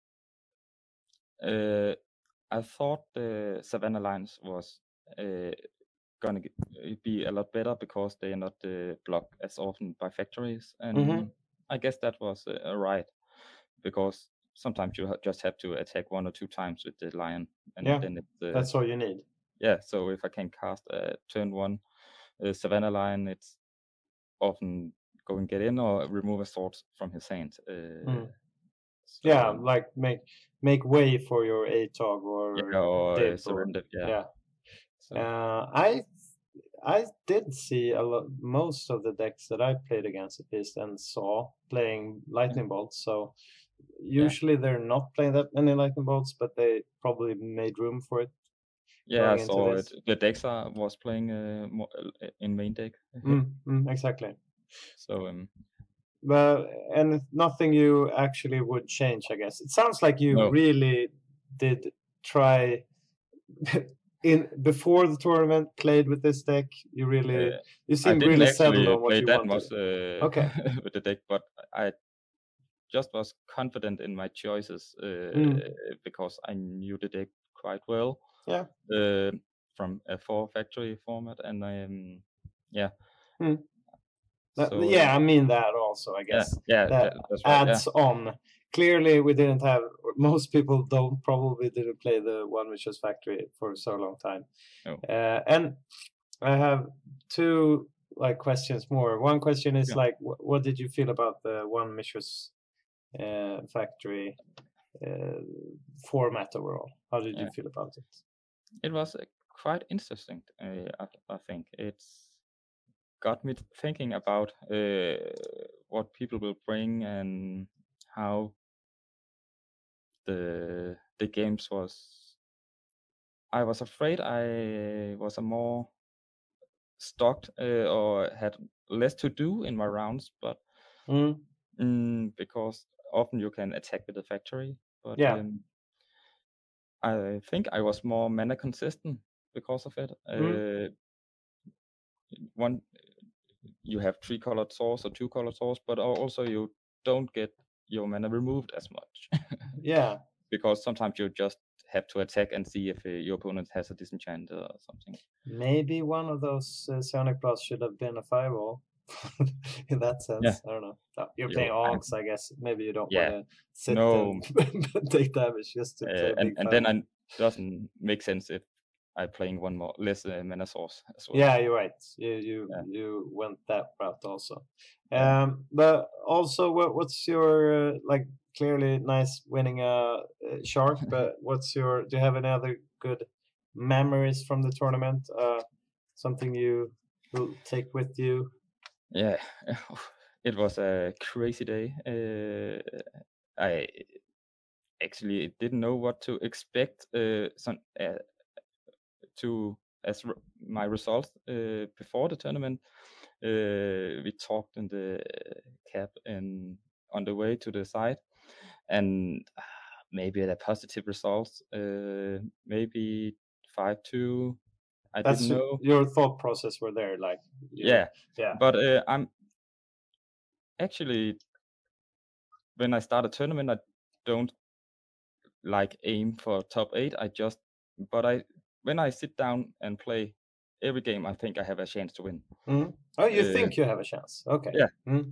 Uh, I thought the Savannah Lions was uh, gonna get, be a lot better because they are not uh, blocked as often by factories, and Mhm. I guess that was uh, right because sometimes you ha- just have to attack one or two times with the lion, and Yeah, then it's uh, That's all you need. yeah. So if I can cast a turn one uh, Savannah Lion, it's often go and get in or remove a sword from his hand. Uh, Mm. so, Yeah, um, like make make way for your A-Tog or yeah, or uh, Dip or surrender. Yeah. yeah. So Uh, I I did see a lot most of the decks that I played against at least and saw playing lightning bolts. So usually they're not playing that many lightning bolts, but they probably made room for it. yeah, I going into saw this. it. The Dexa was playing uh, more, uh, in main deck. Mm, mm, exactly. So um, But and nothing you actually would change, I guess. It sounds like you No. really did try in before the tournament played with this deck. You really uh, you I seem didn't really actually settled on what play you that wanted. much uh, Okay. with the deck, but I just was confident in my choices uh, Mm. because I knew the deck quite well. Yeah. Uh, from a four factory format, and um, yeah. Hmm. That- So, yeah, uh, I mean that also, I yeah, guess. yeah, That that, that's right. Yeah, adds on. Clearly, we didn't have. Most people don't probably didn't play the One Wishes Factory for so long time. no. Uh, and I have two like questions more. One question is Yeah. like, wh- what did you feel about the One Wishes uh, Factory uh, format overall? How did you Yeah. feel about it? It was uh, quite interesting. Uh, I, I think it's got me thinking about uh, what people will bring and how the the games was. I was afraid I was a more stocked uh, or had less to do in my rounds, but Mm. mm, because often you can attack with the factory, but Yeah. um, I think I was more mana consistent because of it. Mm. Uh, one, you have three colored swords or two colored swords, but al- also you don't get your mana removed as much. Yeah. Because sometimes you just have to attack and see if uh, your opponent has a disenchant or something. Maybe one of those uh, Sonic Blast should have been a firewall. In that sense, Yeah. I don't know. No, you're You- playing I- Onks, I guess. Maybe you don't Yeah. want to sit No. and take damage just to play Uh, a and big and then firewall. it doesn't make sense if I playing one more less uh, mana source as well. Yeah, you're right. You you Yeah. you went that route also. Yeah. Um, but also, what what's your uh, like? Clearly, nice winning a uh, shark. But what's your? Do you have any other good memories from the tournament? Uh, something you will take with you? Yeah, it was a crazy day. Uh, I actually didn't know what to expect. Uh, some uh, to as r- my results uh, before the tournament. Uh, we talked in the cab and on the way to the site, and uh, maybe the positive results. Uh, maybe five two. I That's didn't know. your thought process were there, like you- Yeah, yeah. but uh, I'm actually when I start a tournament, I don't like aim for top eight. I just, but I when I sit down and play every game, I think I have a chance to win. Mhm. Oh, you Uh, think you have a chance? Okay. Yeah. Mhm.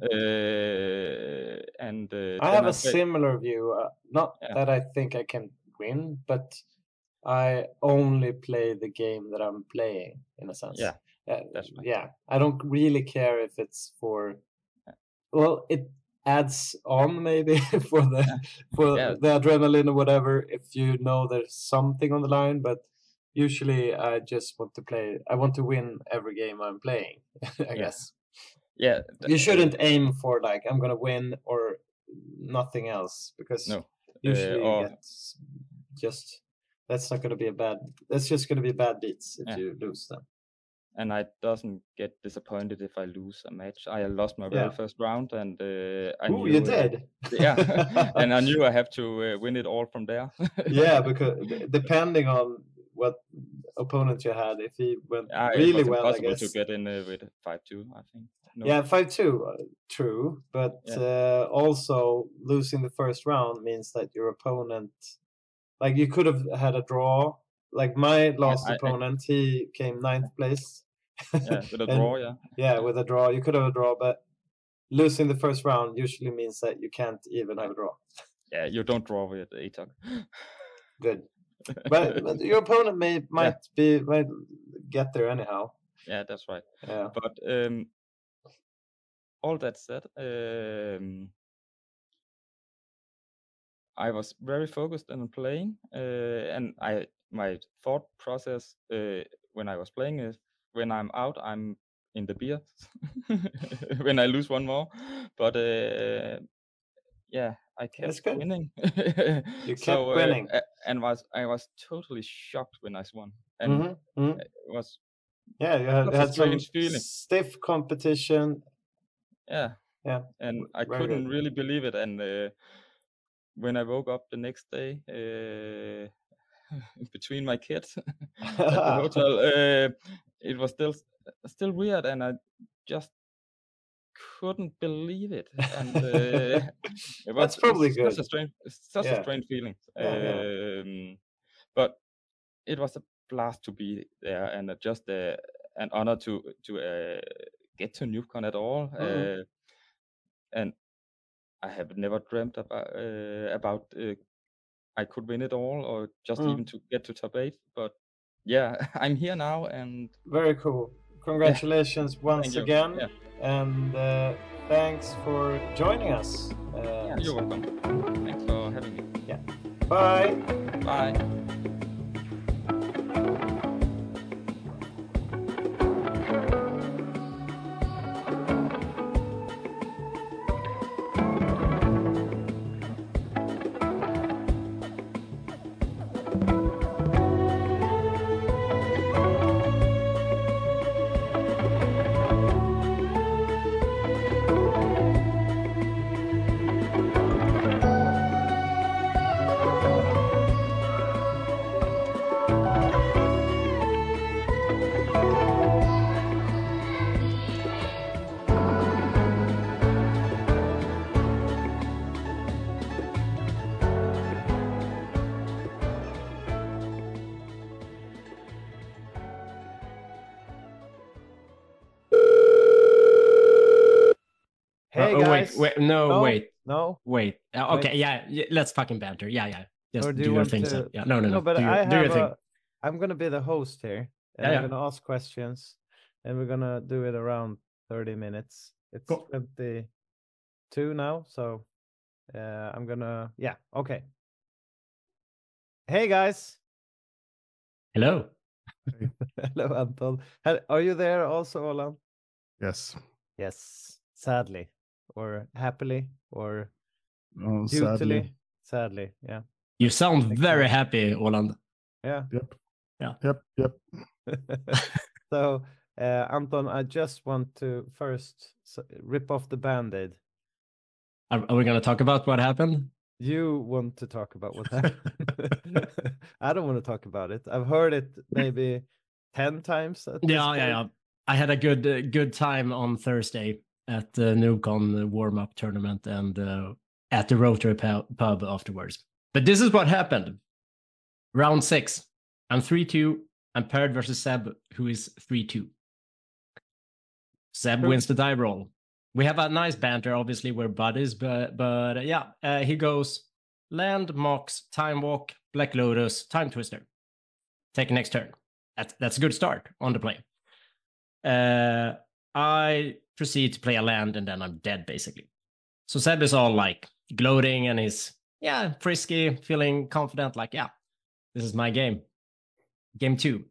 Uh, and uh, I then have I a play. similar view. Uh, not Yeah. that I think I can win, but I only play the game that I'm playing, in a sense. Yeah, Uh, that's right. yeah, I don't really care if it's for. Yeah. Well, it adds on maybe for the Yeah. for Yeah. the adrenaline or whatever if you know there's something on the line. But usually, I just want to play. I want to win every game I'm playing. I Yeah. guess. Yeah. You th- shouldn't uh, aim for like I'm gonna win or nothing else because No. usually Uh, you or get s- just that's not gonna be a bad. That's just gonna be bad beats if Yeah. you lose them. and I doesn't get disappointed if I lose a match. I lost my very Yeah. first round, and uh, I Ooh, knew. you uh, did. Yeah, and I knew I have to uh, win it all from there. Yeah, because d- depending on what opponent you had, if he went Ah, it really was well, I impossible to guess. get in uh, with five two, I think. No. Yeah, five two, uh, true. But Yeah. uh, also losing the first round means that your opponent, like you could have had a draw. Like my last I- I- opponent, he came ninth place. Yeah, with a And draw. Yeah. yeah, with a draw, you could have a draw, but losing the first round usually means that you can't even have a draw. Yeah, you don't draw with A T O C. Good, but, but your opponent may might be might get there anyhow. Yeah, that's right. Yeah. But um, all that said, um, I was very focused on playing, uh, and I my thought process uh, when I was playing is when I'm out, I'm in the beer. When I lose one more, but uh, yeah, I That's kept good. winning. You so kept uh, winning. a- and was I was totally shocked when I won, and Mm-hmm. Mm-hmm. it was Yeah, you had, such you a had some strange feeling. stiff competition. Yeah, Yeah, and I very couldn't good. really believe it. And uh, when I woke up the next day, uh, between my kids at the hotel, uh, it was still still weird, and I just couldn't believe it. And uh, it was That's probably such good. a strange, such Yeah. a strange feeling. Yeah, yeah. Um, but it was a blast to be there, and uh, just uh, an honor to to uh, get to NewCon at all. Mm. Uh, and I have never dreamt about uh, about uh, I could win it all, or just Mm. even to get to top eight. But yeah, I'm here now, and Very cool. Congratulations yeah. once Thank you. again, Yeah. and uh, thanks for joining us. Uh, Yeah, you're welcome. Thanks for having me. Yeah. Bye. Bye. Hey oh, oh, wait, guys. wait, no, No, wait, no. wait. Uh, okay, Wait. yeah, yeah, let's fucking banter. Yeah, yeah. Just Or do do, you your want thing, to? Seb. Yeah, no, no, no. No, but do your, I do have your thing. a. I'm gonna be the host here, and Yeah, I'm yeah. gonna ask questions, and we're gonna do it around thirty minutes. It's Cool. twenty-two now, so uh, I'm gonna. Yeah. Okay. Hey guys. Hello. Hello, Anton. Hel- Are you there also, Olan? Yes. Yes. Sadly, or happily, or Oh, dutifully. sadly. Sadly, yeah. You sound Makes very sense. happy, Roland. Yeah. Yep. Yeah. Yep. Yep. So, uh, Anton, I just want to first s- rip off the band-aid. Are, are we going to talk about what happened? You want to talk about what happened. I don't want to talk about it. I've heard it maybe ten times at this Yeah, point. yeah, yeah. I had a good uh, good time on Thursday at the NewCon warm-up tournament and uh, at the Rotary pu- pub afterwards. But this is what happened. Round six. I'm three two. I'm paired versus Seb, who is three two. Seb True. wins the die roll. We have a nice banter. Obviously, we're buddies, but but uh, yeah, uh, he goes land, Mox, time walk, Black Lotus, time twister. Take next turn. That's that's a good start on the play. Uh, I proceed to play a land, and then I'm dead basically. So Seb is all like gloating and he's yeah frisky, feeling confident. Like yeah, this is my game. Game two.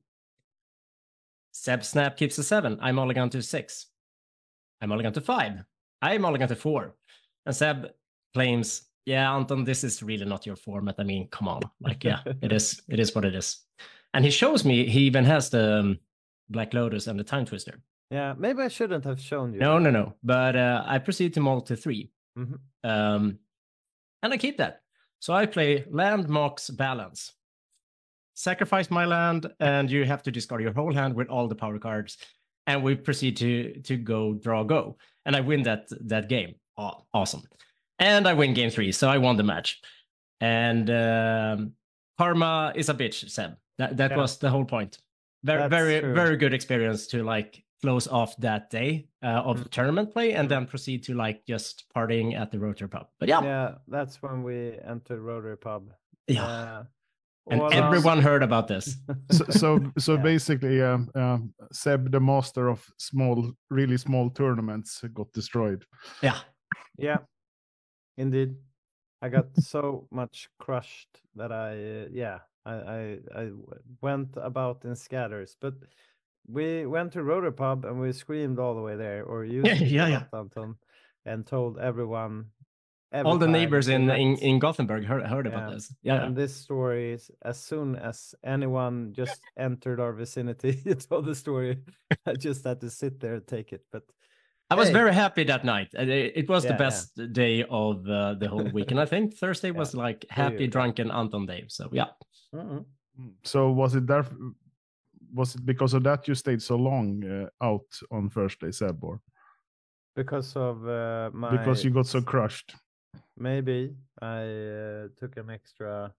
Seb snap keeps a seven. I mulligan to six. I mulligan to five. I mulligan to four. And Seb claims, yeah, Anton, this is really not your format. I mean, come on. Like, yeah, it is. It is what it is. And he shows me he even has the um, Black Lotus and the Time Twister. Yeah, maybe I shouldn't have shown you. No, that. no, no. But uh, I proceed to mull to three. Mhm. Um, and I keep that. So I play land, Mox, balance. Sacrifice my land, and you have to discard your whole hand with all the power cards. And we proceed to to go draw go, and I win that that game. Oh, awesome! And I win game three, so I won the match. And um, karma is a bitch, Seb. That that Yeah. was the whole point. Very That's very true. very good experience to like close off that day uh, of Mm. tournament play, and Mm. then proceed to like just partying at the Rotary pub. But yeah, Yeah, that's when we entered Rotary Pub. yeah. Uh, And all everyone heard about this. So so, so Yeah. basically, um, um, Seb, the master of small, really small tournaments, got destroyed. Yeah. Yeah, indeed. I got so much crushed that I, uh, yeah, I, I, I w- went about in scatters. But we went to Rotary Pub and we screamed all the way there, or you, Yeah, yeah, yeah. Anton, and told everyone. Every All the time neighbors we in, in met. in Gothenburg heard, heard Yeah. about this. Yeah, And this story is as soon as anyone just entered our vicinity, you told the story. I just had to sit there and take it. But I was hey, very happy that night. Uh, It it was the Yeah, yeah. best day of uh, the whole weekend. I think Thursday was like For you, happy, yeah. drunken Anton day. So yeah, Mhm. So was it there? Was it because of that you stayed so long uh, out on first day, Seb, or Because of uh, my because you got so crushed? maybe I uh, took an extra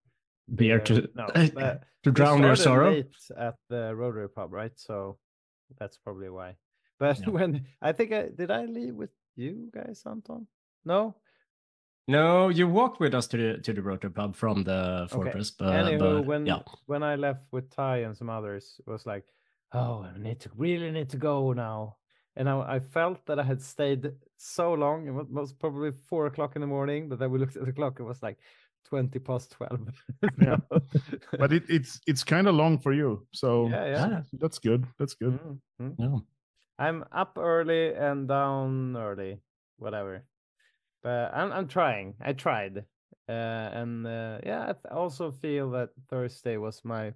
beer to Uh, no, but to we drown your started sorrow. late at the Rotary pub, right? So that's probably why. But Yeah. when I think I did I leave with you guys, Anton? No. No, you walked with us to the to the Rotary pub from the fortress, but, Anywho, but when yeah, when I left with Ty and some others, it was like, oh, I need to really need to go now. And I, I felt that I had stayed so long. It was, was probably four o'clock in the morning, but then we looked at the clock. It was like twenty past twelve. Yeah. But it, it's it's kind of long for you, so yeah, yeah. yeah, that's good. That's good. Mhm. yeah. I'm up early and down early, whatever. But I'm I'm trying. I tried, uh, and uh, yeah, I th- also feel that Thursday was my,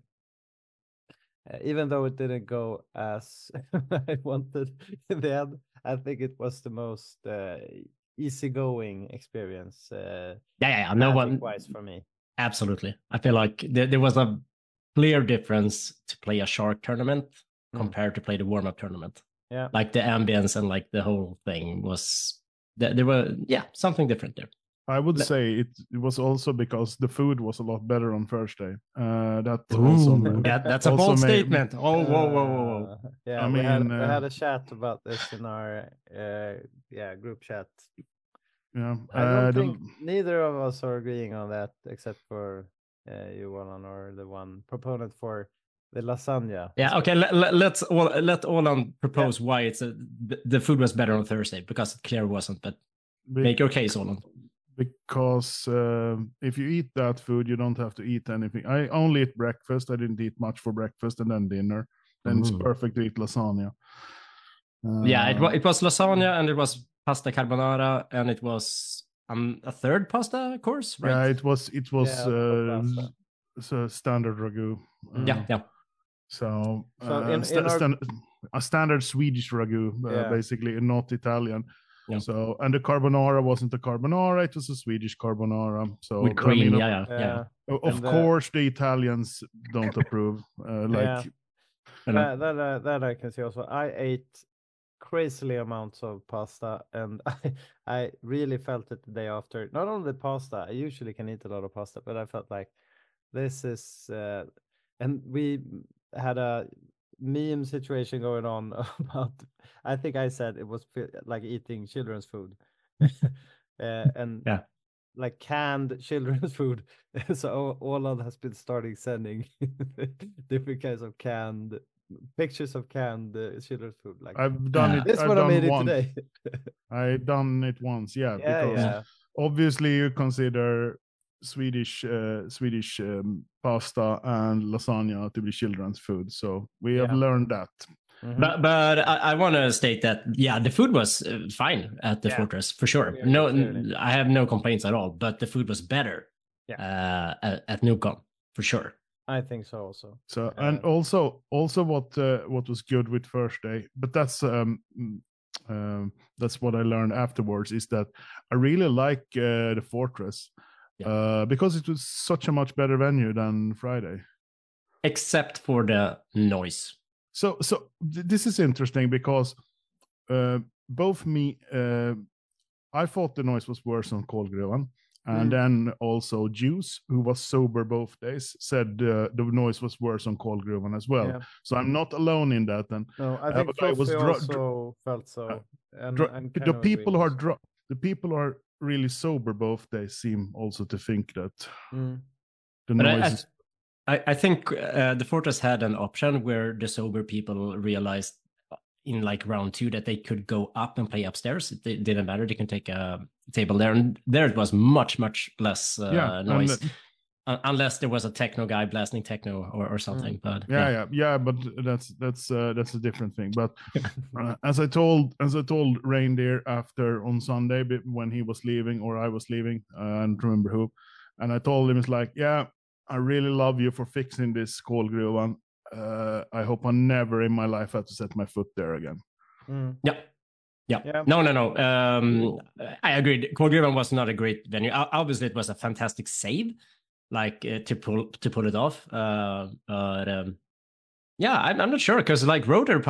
uh, even though it didn't go as I wanted in the end. I think it was the most uh, easygoing experience, uh, Yeah, yeah, yeah. No one, wise for me. absolutely. I feel like there, there was a clear difference to play a shark tournament Mm. compared to play the warm up tournament. Yeah. Like the ambience and like the whole thing was there, there were yeah something different there. I would Let- say it, it was also because the food was a lot better on Thursday. Uh, that also Ooh, that, that's a also bold made- statement. Oh, whoa, whoa, whoa, whoa. Uh, yeah, I we had mean, we uh, had a chat about this in our uh, yeah group chat. yeah. I don't uh, the- think neither of us are agreeing on that, except for uh, you, Olan, or the one proponent for the lasagna. Yeah, okay. Let, let, let's all let Olan propose why it's a, the, the food was better on Thursday, because it clearly wasn't. But be- make your case, Olan. because uh, if you eat that food, you don't have to eat anything. I only eat breakfast. I didn't eat much for breakfast and then dinner. Then it's Ooh. perfect to eat lasagna. Uh, Yeah, it was it was lasagna and it was pasta carbonara and it was um, a third pasta course, right? Yeah, it was it was Yeah, uh, pasta. so standard ragu. Uh, yeah, yeah. So, So uh, in- sta- in our- stan- a standard Swedish ragu, uh, Yeah. basically, not Italian. Yeah. So, and the carbonara wasn't a carbonara; it was a Swedish carbonara. So, With cream, I mean, yeah, yeah, yeah. Yeah. o- of And, uh, course, the Italians don't approve. Uh, like, Yeah. You know? That that, uh, that I can see also. I ate crazily amounts of pasta, and I I really felt it the day after. Not only the pasta, I usually can eat a lot of pasta, but I felt like this is, uh, and we had a meme situation going on about. I think I said it was fe- like eating children's food, uh, and Yeah. like canned children's food. So Åland has been starting sending different kinds of canned pictures of canned uh, children's food. Like I've done Uh, it. this I've one I done made it one. today. I done it once, yeah, yeah, because yeah, obviously you consider Swedish uh, Swedish um, pasta and lasagna to be children's food. So we have Yeah. learned that. Mhm. But but I, I want to state that yeah, the food was uh, fine at the Yeah. fortress for sure. Clearly, no, clearly. I have no complaints at all. But the food was better uh, at, at Newcom for sure. I think so also. So and Uh, also also what uh, what was good with first day, but that's um, mm, um that's what I learned afterwards is that I really like uh, the fortress Yeah. uh, because it was such a much better venue than Friday. Except for the noise. So so th- this is interesting because uh, both me uh, I thought the noise was worse on Kolgruvan. And Mm. then also Juice, who was sober both days, said uh, the noise was worse on Kolgruvan as well. Yeah. So I'm not alone in that. And No, I Uh, think but I was Fluffy dro- also felt so. and, dro- and the kind of agreed people who are also. dro- the people who are really sober both days seem also to think that Mm. the But I, noise I, is I I think uh, the fortress had an option where the sober people realized in like round two that they could go up and play upstairs. It di- didn't matter. They can take a table there, and there it was much much less uh, yeah and, noise, uh, Un- unless there was a techno guy blasting techno or, or something. But yeah yeah yeah but that's that's uh, that's a different thing. But uh, as I told as I told Reindeer after on Sunday b- when he was leaving or I was leaving, uh, I don't remember who, and I told him it's like, yeah, I really love you for fixing this Kolgruvan. Uh, I hope I never in my life have to set my foot there again. Mm. yeah. Yeah. Yeah. No, no, no. Um, I agreed. Kolgruvan was not a great venue. O- Obviously, it was a fantastic save, like uh, to pull to pull it off. Uh, but um, yeah, I'm, I'm not sure because like Rotary Pub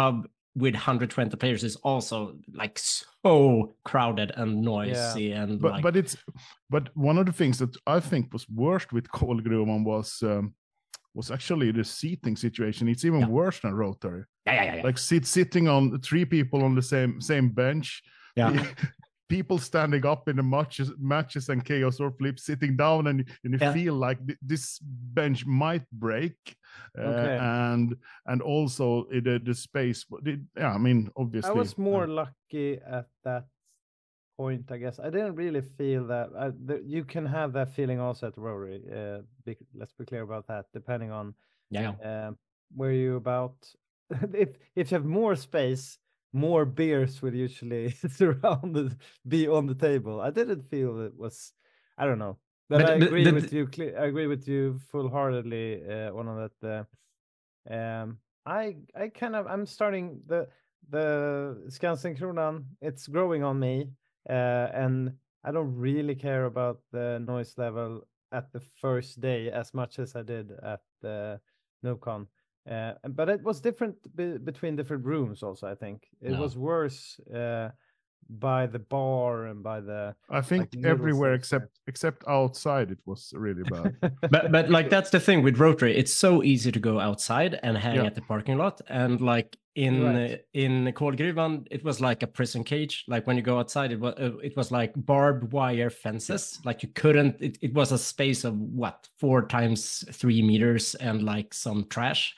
with one hundred twenty players is also like so crowded and noisy yeah. and but like... but it's but one of the things that I think was worst with Kolgruvan was um, was actually the seating situation. It's even yeah. worse than Rotary. Yeah, yeah, yeah, yeah. Like sit sitting on three people on the same same bench. Yeah. People standing up in the matches, matches and chaos or flips, sitting down, and, and you yeah. feel like th- this bench might break. Uh, okay. And and also the the space. It, yeah, I mean, obviously, I was more uh, lucky at that point. I guess I didn't really feel that. I, the, you can have that feeling also at Rotary. Uh, be, let's be clear about that. Depending on yeah, uh, where you about. if if you have more space, more beers would usually surround the, be on the table. I didn't feel it was, I don't know, but, but I agree but, with you. I agree with you full-heartedly uh, on that. Uh, um, I I kind of I'm starting the the Skansen-Kronan. It's growing on me, uh, and I don't really care about the noise level at the first day as much as I did at the NoobCon. Uh, but it was different be- between different rooms also, I think. It no. was worse uh, by the bar and by the... I think like, everywhere except there. except outside it was really bad. but but like that's the thing with Rotary. It's so easy to go outside and hang yeah. at the parking lot. And like in right. uh, in Kolgruvan, it was like a prison cage. Like when you go outside, it was, uh, it was like barbed wire fences. Yeah. Like you couldn't... It, it was a space of what? Four times three meters and like some trash.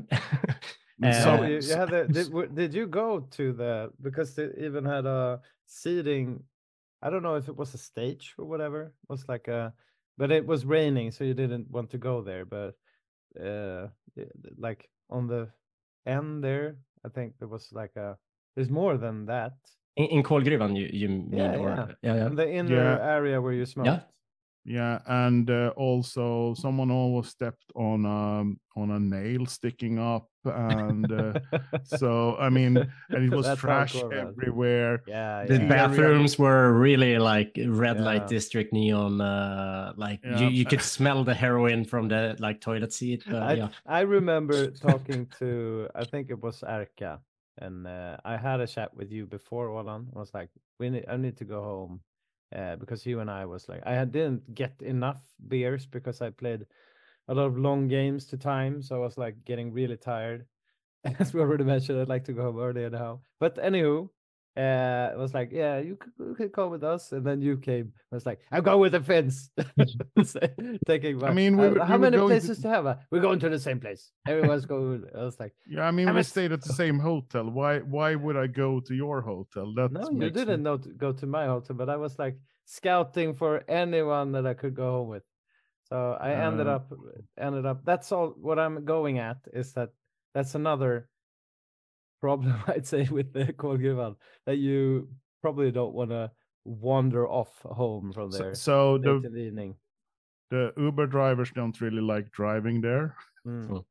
uh, so you, you had the, did, did you go to the, because they even had a seating, I don't know if it was a stage or whatever, it was like a, but it was raining so you didn't want to go there, but uh like on the end there I think there was like a, there's more than that in, in Kolgruvan you, you mean yeah, or yeah. yeah, yeah. In the inner yeah. area where you smoked. Yeah. Yeah, and uh, also someone almost stepped on um on a nail sticking up, and uh, so I mean, and it was That's trash everywhere. Yeah, the yeah. bathrooms were really like red yeah. light district neon. Uh, like yeah. you, you could smell the heroin from the like toilet seat. But, I yeah. I remember talking to I think it was Erka, and uh, I had a chat with you before. Olan I was like, we need, I need to go home. Uh, because you and I was like, I didn't get enough beers because I played a lot of long games to time. So I was like getting really tired. As we already mentioned, I'd like to go home earlier now. But anywho, uh, it was like, yeah, you could, you could come with us. And then you came. I was like, I'll go with the Finns. Taking I mean, we uh, were, how we many were places to... to have? Uh, we're going to the same place. Everyone's going. I was like, yeah, I mean, I we was... stayed at the same hotel. Why Why would I go to your hotel? That no, you didn't know to go to my hotel, but I was like scouting for anyone that I could go home with. So I ended uh... up ended up. That's all. What I'm going at is that that's another problem I'd say with the Kolgruvan, that you probably don't want to wander off home from there. So, so the, in the evening. The Uber drivers don't really like driving there. Mm. Oh.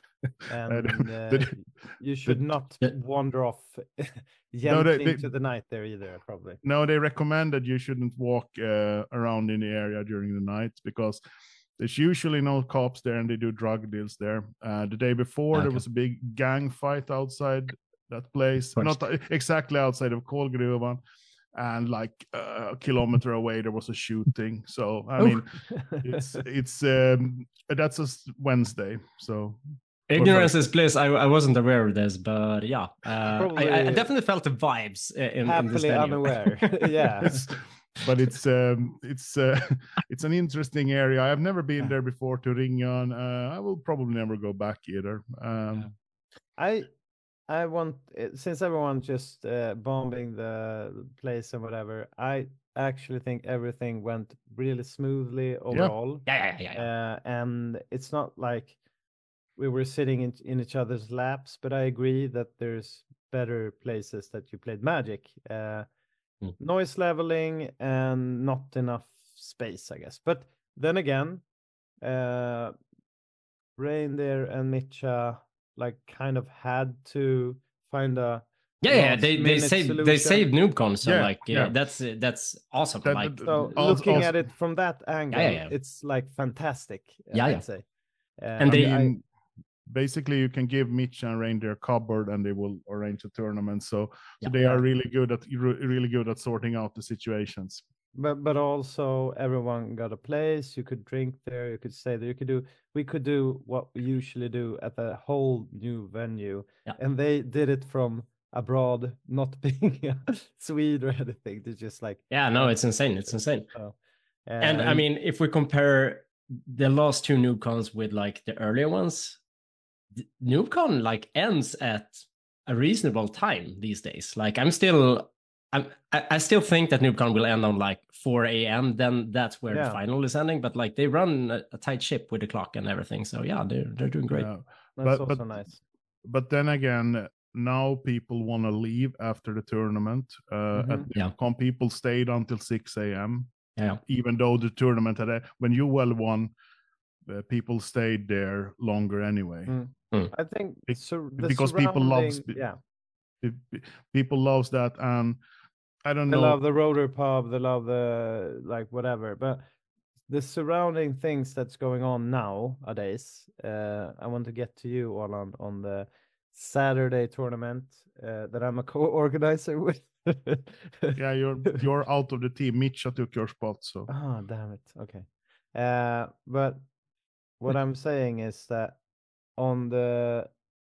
And uh, the, you should the, not the, wander off no, they, they, into the night there either, probably. No, they recommend that you shouldn't walk uh, around in the area during the night because there's usually no cops there and they do drug deals there. Uh, the day before, okay. there was a big gang fight outside that place. Not exactly outside of Kolgruvan. And like uh, a kilometer away, there was a shooting. So, I mean, it's, it's um, that's a Wednesday. So, ignorance is bliss. I, I wasn't aware of this, but yeah, uh, I, I definitely felt the vibes in, happily in this venue. Unaware. Yeah. It's, but it's um, it's uh, it's an interesting area. I've never been there before to Ringön. Uh, I will probably never go back either. Um, I I want, since everyone's just uh, bombing the place and whatever, I actually think everything went really smoothly overall. Yeah, yeah, yeah. yeah, yeah. Uh, and it's not like we were sitting in, in each other's laps, but I agree that there's better places that you played Magic. Uh, mm. Noise leveling and not enough space, I guess. But then again, uh, Reindeer and Mitcha like kind of had to find a yeah, yeah they they saved solution. they saved NoobCon, so yeah, like yeah, yeah. that's that's awesome. That, like so looking awesome. at it from that angle, yeah, yeah, yeah. it's like fantastic. Yeah, I'd yeah. say. Uh, and they I, basically you can give Mitch and Reindeer a cupboard and they will arrange a tournament. So, so Yeah. they Yeah. are really good at really good at sorting out the situations. But but also everyone got a place. You could drink there. You could stay there. You could do. We could do what we usually do at a whole new venue, Yeah. and they did it from abroad, not being Sweden or anything. They just like Yeah, no, it's insane. It's insane. So, And uh, I mean, if we compare the last two NoobCons with like the earlier ones, th- NoobCon like ends at a reasonable time these days. Like I'm still, I'm, I, I still think that NoobCon will end on like four a.m. Then that's where Yeah. the final is ending. But like they run a, a tight ship with the clock and everything. So yeah, they're they're doing great. Yeah. that's but- also but- nice. But then again, now people want to leave after the tournament. Uh, Mhm. At the Yeah. con, people stayed until six a.m. Yeah. Even though the tournament had a, when you well won, uh, people stayed there longer anyway. Mm. Mm. I think Be- sur- the because people love surrounding- sp- yeah. Pe- pe- People loves that, and I don't They know. love the rotor pub. They love the like whatever. But the surrounding things that's going on nowadays, uh, I want to get to you all on on the Saturday tournament uh, that I'm a co-organizer with. Yeah, you're you're out of the team. Mitcha took your spot, so Oh, damn it. Okay. Uh, but what I'm saying is that on the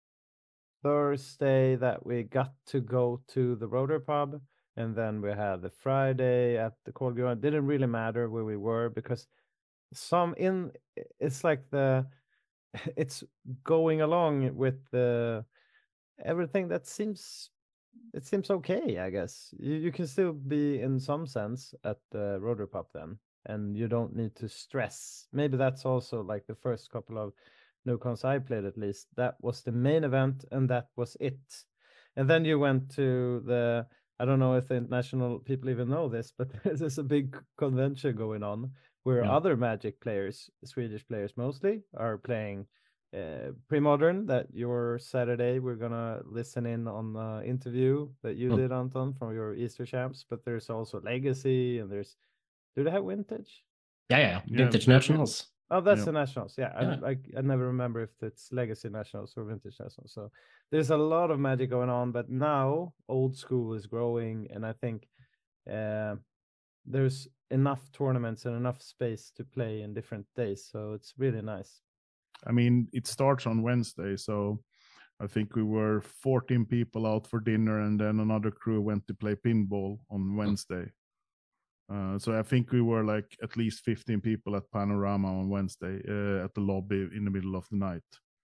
Thursday that we got to go to the Rotor Pub, and then we had the Friday at the Kolgruvan. It didn't really matter where we were because some in it's like the it's going along with the everything that seems it seems okay, I guess. You, you can still be in some sense at the Rotor Pub then, and you don't need to stress. Maybe that's also like the first couple of NoobCons I played, at least. That was the main event, and that was it. And then you went to the, I don't know if the international people even know this, but there's a big convention going on where Yeah. other Magic players, Swedish players mostly, are playing uh, pre-modern. That your Saturday we're gonna listen in on the interview that you Mm. did, Anton, from your Easter champs. But there's also Legacy, and there's, do they have Vintage? Yeah, yeah. Yeah, Vintage they're- Nationals. Oh, that's Yeah. the Nationals. Yeah, Yeah. I, I I never remember if it's Legacy Nationals or Vintage Nationals. So there's a lot of Magic going on, but now Old School is growing, and I think uh, there's enough tournaments and enough space to play in different days. So it's really nice. I mean, it starts on Wednesday, so I think we were fourteen people out for dinner, and then another crew went to play pinball on Wednesday. Uh, so I think we were like at least fifteen people at Panorama on Wednesday uh, at the lobby in the middle of the night.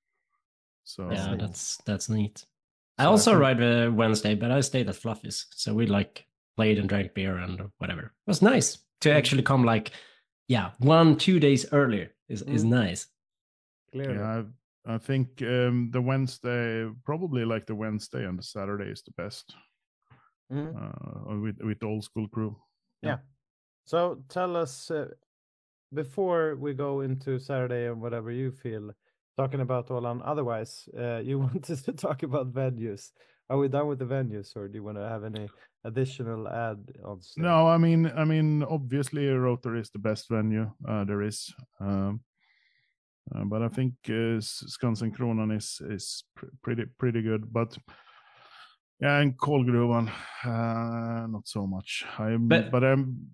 So Yeah, neat. that's that's neat. I So I also think- ride uh, Wednesday, but I stayed at Fluffy's, so we like played and drank beer and whatever. It was nice to Mm. actually come like, yeah, one two days earlier is is Mm. nice. Clearly. yeah, I, I think um, the Wednesday, probably like the Wednesday and the Saturday is the best Mhm. uh, with with Old School crew. So tell us uh, before we go into Saturday and whatever you feel talking about, Olan. Otherwise, uh, you wanted to talk about venues. Are we done with the venues, or do you want to have any additional add-ons? there? No, I mean, I mean, obviously, Rotor is the best venue uh, there is, um, uh, but I think uh, S- Skansen Kronan is is pr- pretty pretty good. But yeah, and Kolgruvan, uh, not so much. I'm, But- but I'm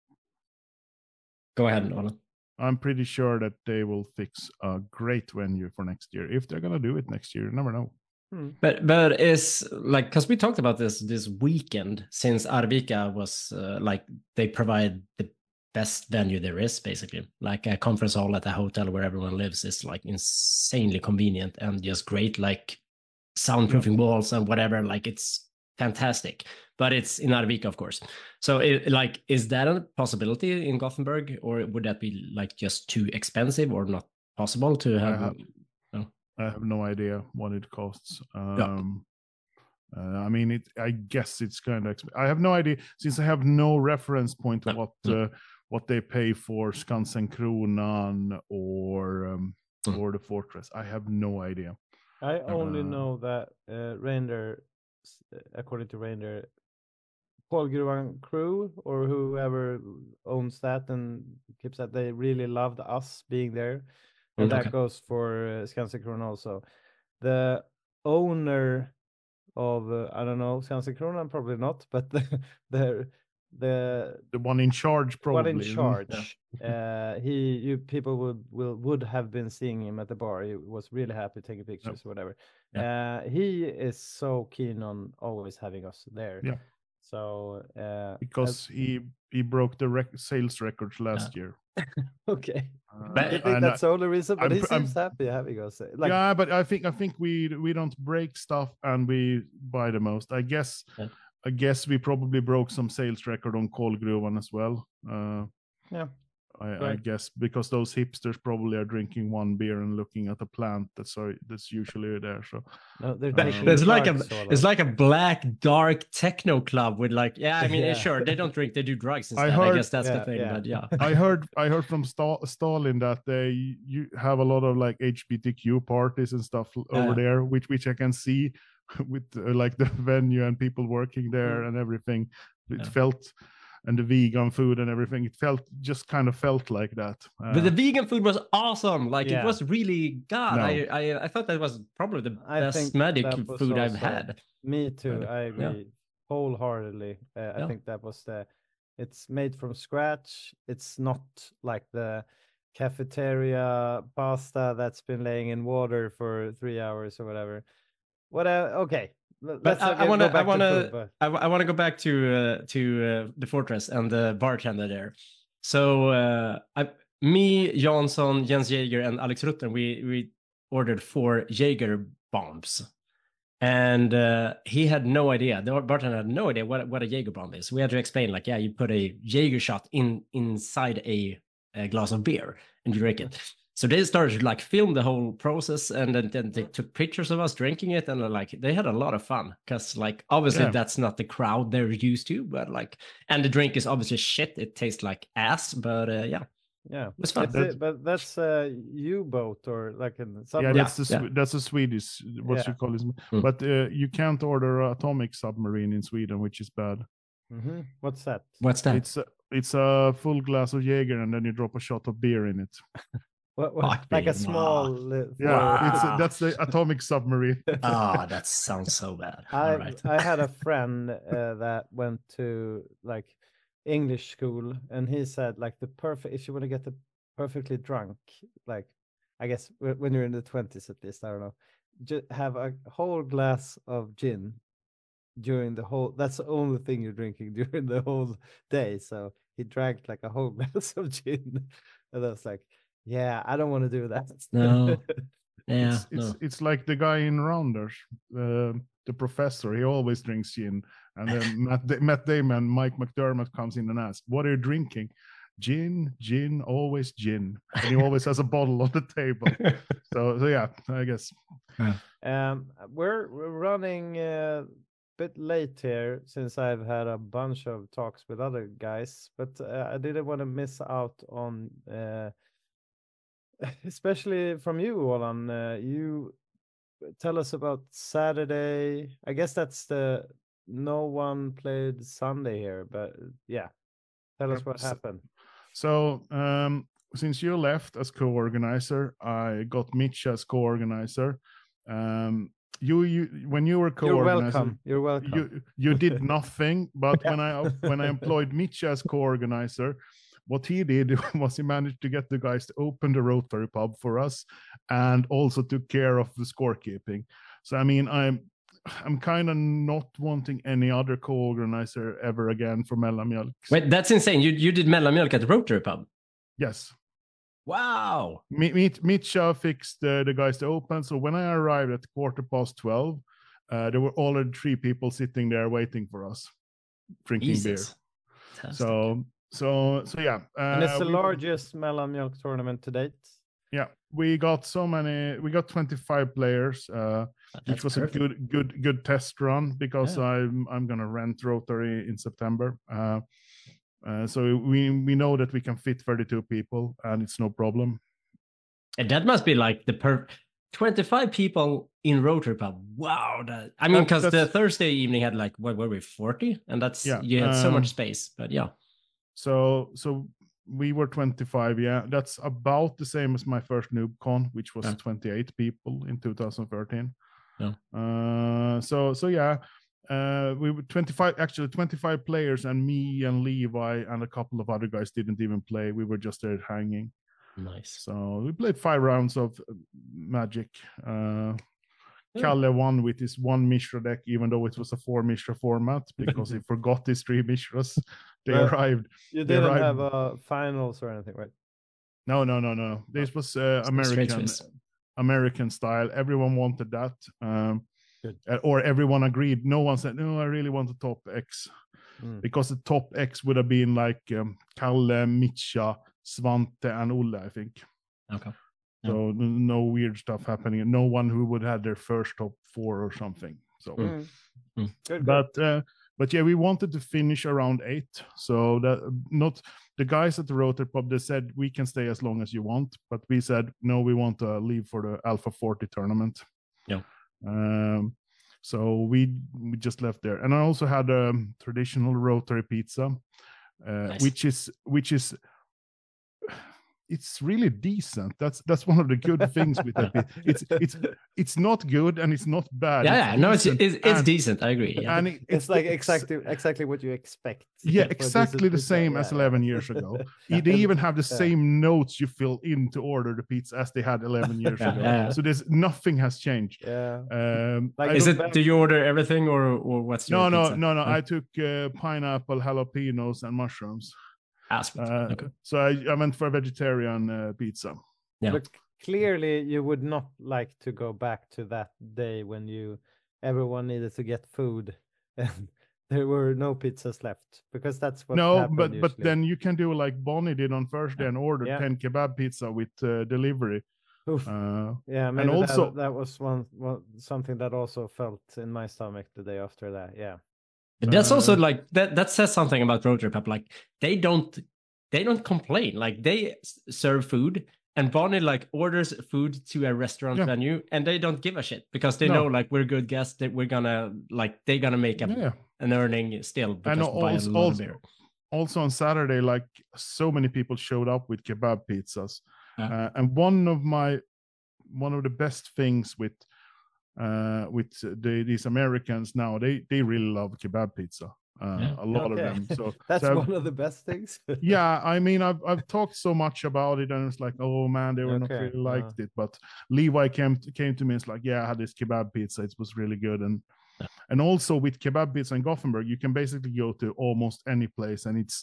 Go ahead, Nolan. I'm pretty sure that they will fix a great venue for next year. If they're gonna do it next year, you never know. Hmm. But but is like because we talked about this this weekend since Arvika was uh, like they provide the best venue there is basically, like a conference hall at a hotel where everyone lives is like insanely convenient and just great, like soundproofing walls and whatever, like it's fantastic. But it's in Arvika, of course. So it, like is that a possibility in Gothenburg, or would that be like just too expensive or not possible to have? have- I have no idea what it costs. Yeah. Um, uh, I mean, it. I guess it's kind of. Exp- I have no idea since I have no reference point of No, what no. uh, what they pay for Skansen Kronan or um, Mm. or the Fortress. I have no idea. I only Uh, know that uh, Reindeer, s- according to Reindeer, Kolgruvan crew or whoever owns that and keeps that, they really loved us being there. and that okay. goes for uh, Skansen also. The owner of uh, I don't know Skansen probably not, but the the the, the one in charge, probably. one in charge. Yeah. uh, he you people would will would have been seeing him at the bar. He was really happy taking pictures, yep. or whatever. Yeah. Uh, he is so keen on always having us there. Yeah. So uh, because as, he he broke the rec- sales records last yeah. year. Okay, uh, but I think that's the only reason. But I'm, he seems I'm, happy having us. Like, yeah, but I think I think we we don't break stuff and we buy the most. I guess yeah. I guess we probably broke some sales record on Kolgruvan as well. Uh, yeah. I, right. I guess because those hipsters probably are drinking one beer and looking at a plant that's sorry, that's usually there. So no, they're um, it's like a it's like a black dark techno club with like yeah I mean yeah. sure they don't drink, they do drugs instead. I, heard, I guess that's yeah, the thing. Yeah. But yeah, I heard I heard from St- Stalin that they you have a lot of like H B T Q parties and stuff yeah. over there, which which I can see with uh, like the venue and people working there mm. and everything. It yeah. felt. And the vegan food and everything, it felt just kind of felt like that. Uh, but the vegan food was awesome. Like yeah. it was really God. No. I, I I thought that was probably the I best medic food I've had. Me too. I agree yeah. wholeheartedly. Uh, yeah. I think that was the. It's made from scratch. It's not like the cafeteria pasta that's been laying in water for three hours or whatever. What? Uh, okay. But I want to, I want to, I want to go back to uh, to uh, the Fortress and the bartender there. So uh, I, me, Jansson, Jens Jäger, and Alex Rutten, we we ordered four Jaeger bombs, and uh, he had no idea. The bartender had no idea what what a Jaeger bomb is. We had to explain, like, yeah, you put a Jaeger shot in inside a, a glass of beer and you drink it. So they started to like film the whole process, and then, then they took pictures of us drinking it, and like they had a lot of fun because like obviously yeah. that's not the crowd they're used to, but like and the drink is obviously shit. It tastes like ass, but uh, yeah, yeah, it was fun. It, but that's a U-boat or like in yeah, that's yeah. the yeah. that's a Swedish what yeah. you call it, mm. but uh, you can't order an atomic submarine in Sweden, which is bad. Mm-hmm. What's that? What's that? It's a, it's a full glass of Jaeger, and then you drop a shot of beer in it. What, what, like a small wow. yeah wow. it's a, that's the atomic submarine. Oh, that sounds so bad. I right. I had a friend uh, that went to like English school, and he said like the perfect if you want to get the perfectly drunk, like I guess when you're in the twenties at least, I don't know, just have a whole glass of gin during the whole that's the only thing you're drinking during the whole day. So he drank like a whole glass of gin, and I was like, yeah, I don't want to do that. No, yeah, it's it's, no. it's like the guy in Rounders, uh, the professor. He always drinks gin, and then Matt, da- Matt Damon, Mike McDermott comes in and asks, "What are you drinking?" Gin, gin, always gin, and he always has a bottle on the table. so, so yeah, I guess. Yeah. Um, we're we're running a bit late here since I've had a bunch of talks with other guys, but uh, I didn't want to miss out on. Uh, Especially from you, Olan. Uh, you tell us about Saturday. I guess that's the no one played Sunday here, but yeah, tell us what happened. So, um, since you left as co-organizer, I got Mitch as co-organizer. Um, you, you, when you were co-organizer, you're welcome. You're welcome. You, you did nothing, but when I when I employed Mitch as co-organizer. What he did was he managed to get the guys to open the Rotary pub for us, and also took care of the scorekeeping. So I mean, I'm I'm kind of not wanting any other co-organizer ever again for Mellanmjölk. Wait, that's insane! You you did Mellanmjölk at the Rotary pub? Yes. Wow. Mitcha fixed uh, the guys to open. So when I arrived at quarter past twelve, uh, there were already three people sitting there waiting for us, drinking Jesus. beer. Fantastic. So. So so yeah, uh, and it's the we, largest Mellanmjölk tournament to date. Yeah, we got so many. We got twenty-five players, uh, which was perfect. a good good good test run because yeah. I'm I'm gonna rent Rotary in September. Uh, uh, so we we know that we can fit thirty-two people, and it's no problem. And that must be like the per twenty-five people in Rotary pub. Wow, that I mean, because the Thursday evening had like what were we forty, and that's yeah, you had um, so much space, but yeah. So, so we were twenty-five. Yeah, that's about the same as my first NoobCon, which was Yeah. twenty-eight people in two thousand thirteen. Yeah. Uh, so so yeah, uh, we were twenty-five. Actually, twenty-five players, and me and Levi and a couple of other guys didn't even play. We were just there hanging. Nice. So we played five rounds of uh, Magic. Uh, Yeah. Kalle won with his one Mishra deck, even though it was a four Mishra format, because he forgot his three Mishras. They But arrived. You They didn't arrived- have a finals or anything, right? No, no, no, no. This was uh, Straight American, Swiss. American style. Everyone wanted that, um, Good. uh, or everyone agreed. No one said, "No, I really want the top X," Mm. because the top X would have been like um, Kalle, Mitcha, Svante, and Olle, I think. Okay. So n- no weird stuff happening. No one who would have their first top four or something. So, Mm. Mm. Mm. Good, good. but uh, but yeah, we wanted to finish around eight. So that not the guys at the Rotary Pub, they said we can stay as long as you want, but we said no, we want to leave for the Alpha forty tournament. Yeah. Um, so we we just left there, and I also had a traditional Rotary pizza, uh, Nice. which is which is. It's really decent. That's that's one of the good things with that. pi- It's it's it's not good and it's not bad. Yeah, yeah. No, it's decent, it's, it's and- decent. I agree. Yeah. And it- It's, like the ex- exactly exactly what you expect. Yeah, for this exactly the pizza. same Yeah, as yeah. eleven years ago. Yeah. They even have the Yeah. same notes you fill in to order the pizza as they had eleven years Yeah, ago. yeah, yeah. So there's nothing has changed. Yeah. Um, Like I Is don't- it? back- Do you order everything, or or what's your no, no, pizza? no, no. Uh, I took uh, pineapple, jalapenos, and mushrooms. ah, sweet. Uh, Okay. So I, I went for a vegetarian uh, pizza. Yeah. But clearly, you would not like to go back to that day when you everyone needed to get food and there were no pizzas left, because that's what No, happened but but usually. then you can do like Bonnie did on Thursday and order Yeah. ten kebab pizza with uh, delivery. Oof. Uh, Yeah, maybe also- that, that was one, one something that also felt in my stomach the day after that. Yeah. But that's also Uh, like that. That says something about Rotary Pub. Like they don't, they don't complain. Like they s- serve food, and Bonnie like orders food to a restaurant Yeah. venue, and they don't give a shit because they No. know like we're good guests. That we're gonna like they're gonna make a, yeah. an earning still because And we buy a also, lot of also, beer. also on Saturday, like so many people showed up with kebab pizzas, Yeah. uh, and one of my one of the best things with uh, with the, these Americans now, they they really love kebab pizza. Uh, Yeah. A lot Okay. of them. So That's so one of the best things. yeah, I mean, I've I've talked so much about it, and it's like, oh man, they were not Okay, really uh. liked it. But Levi came to, came to me, it's like, yeah, I had this kebab pizza, it was really good, and and also with kebab pizza in Gothenburg, you can basically go to almost any place, and it's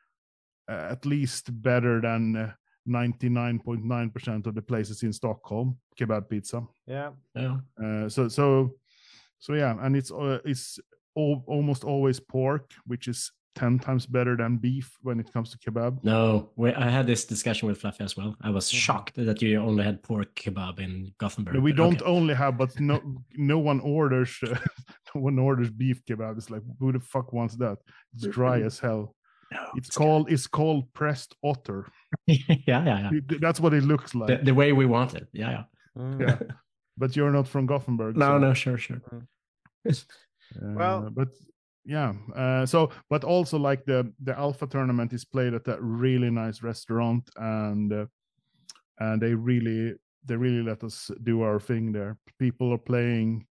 uh, at least better than ninety-nine point nine percent of the places in Stockholm kebab pizza. Yeah. Yeah. Uh, so so so yeah, and it's uh, it's al- almost always pork, which is ten times better than beef when it comes to kebab. No, we, I had this discussion with Fluffy as well. I was Mm-hmm. shocked that you only had pork kebab in Gothenburg. No, we but don't okay. only have, but no, no one orders, uh, no one orders beef kebab. It's like, who the fuck wants that? It's dry as hell. No, It's called, it's called pressed otter. yeah, yeah, yeah. It- That's what it looks The, like. the way we want it. Yeah, yeah. Mm. Yeah. But you're not from Gothenburg. No, so, no, sure, sure. uh, Well- but yeah. Uh, so, but also like the the Alpha tournament is played at a really nice restaurant, and uh, and they really they really let us do our thing there. People are playing,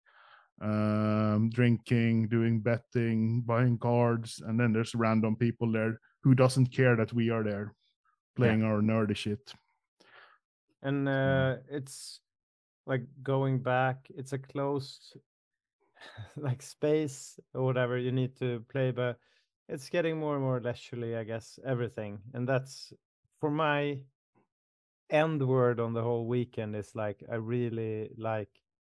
um, drinking, doing betting, buying cards, and then there's random people there who doesn't care that we are there playing our nerdy shit. And uh, it's like going back, it's a closed like space or whatever you need to play, but it's getting more and more leisurely, I guess, everything. And that's for my end word on the whole weekend is like I really like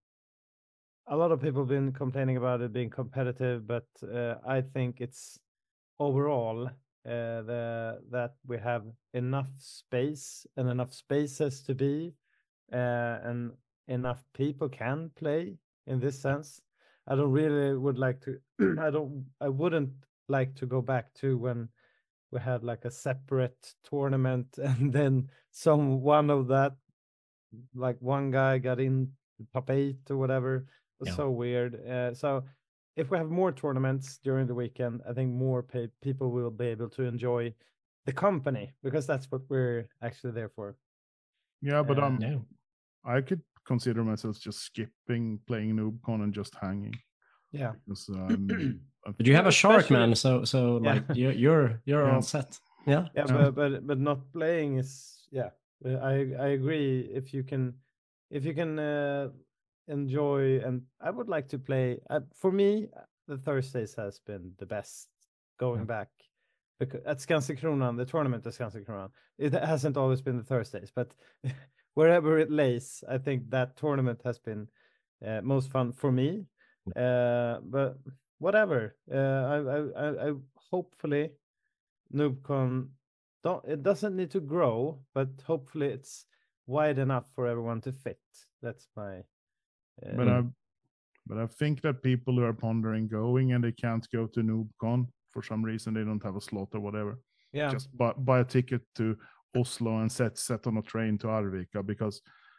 a lot of people have been complaining about it being competitive, but uh, I think it's overall uh, the that we have enough space and enough spaces to be uh, and enough people can play in this sense. I don't really would like to I don't I wouldn't like to go back to when we had like a separate tournament and then some one of that like one guy got in top eight or whatever. It was Yeah. so weird. Uh, so if we have more tournaments during the weekend, I think more pay- people will be able to enjoy the company, because that's what we're actually there for. Yeah, but Uh, um, No. I could consider myself just skipping playing NoobCon and just hanging. Yeah. Because um, But you have a shark, especially- man. So so Yeah. like you're you're you're Yeah. all set. Yeah. Yeah, Yeah. but but but not playing is yeah. uh, I I agree. If you can, if you can uh, enjoy, and I would like to play. Uh, for me, the Thursdays has been the best going Yeah. back. Because at Skansekronan, the tournament at Skansekronan, it hasn't always been the Thursdays, but wherever it lays, I think that tournament has been uh, most fun for me. Uh, but whatever, uh, I, I I I hopefully NoobCon don't it doesn't need to grow, but hopefully it's wide enough for everyone to fit. That's my uh, but I but I think that people who are pondering going and they can't go to NoobCon for some reason, they don't have a slot or whatever. yeah. Just buy, buy a ticket to Oslo and set set on a train to Arvika, because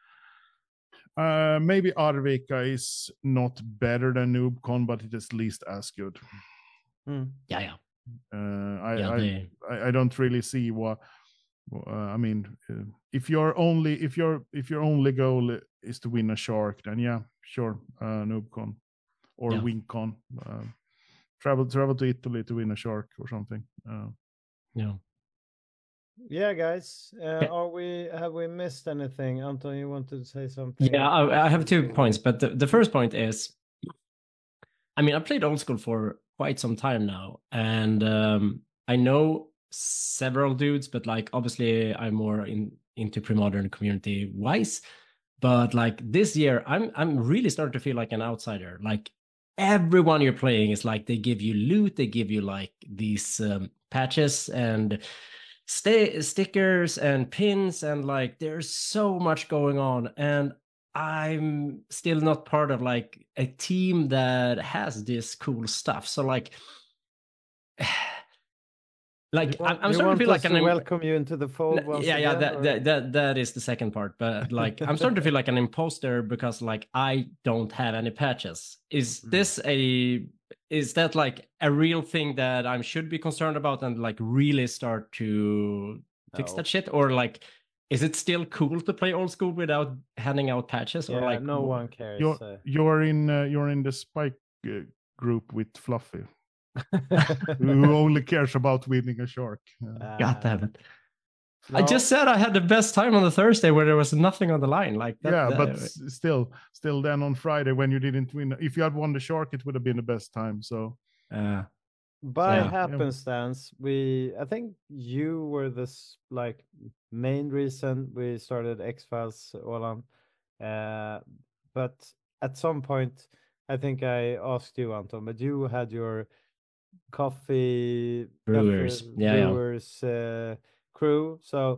uh, maybe Arvika is not better than NoobCon, but it is at least as good. Mm. Yeah, yeah. Uh, I, Yeah, I, they- I I don't really see what. Uh, I mean, uh, if you're only if your if your only goal is to win a shark, then yeah, sure, uh, NoobCon or Yeah. WinCon. Uh, travel travel to Italy to win a shark or something. Uh, Yeah. Yeah, guys. Uh, Yeah. Are we have we missed anything? Anton, you wanted to say something? Yeah, I, I have two points, but the, the first point is, I mean, I played old school for quite some time now, and um, I know several dudes, but like obviously I'm more in into pre-modern community wise. But like this year, I'm I'm really starting to feel like an outsider. Like everyone you're playing is like they give you loot, they give you like these um, patches and stay stickers and pins, and like there's so much going on, and I'm still not part of like a team that has this cool stuff. So like like You want, I'm, I'm you starting want to feel us like to an welcome you into the fold N- once yeah, yeah, again? that, or- that that that is the second part. But like, I'm starting to feel like an imposter because like I don't have any patches. Is Mm. this a is that like a real thing that I should be concerned about and like really start to fix No. that shit, or like is it still cool to play old school without handing out patches, or Yeah, like no wh- one cares. you're uh. you're in uh, you're in the Spike uh, group with Fluffy, who only cares about winning a shark. Uh, God damn it. I No. just said I had the best time on the Thursday where there was nothing on the line. Like that, yeah, but that- s- still, still, then on Friday when you didn't win, if you had won the shark, it would have been the best time. So uh, By Yeah. happenstance, we I think you were this like main reason we started X Files, Olan. Uh, but at some point, I think I asked you, Anton, but you had your coffee Brewers. coffee Yeah, yeah. brewers uh, crew. So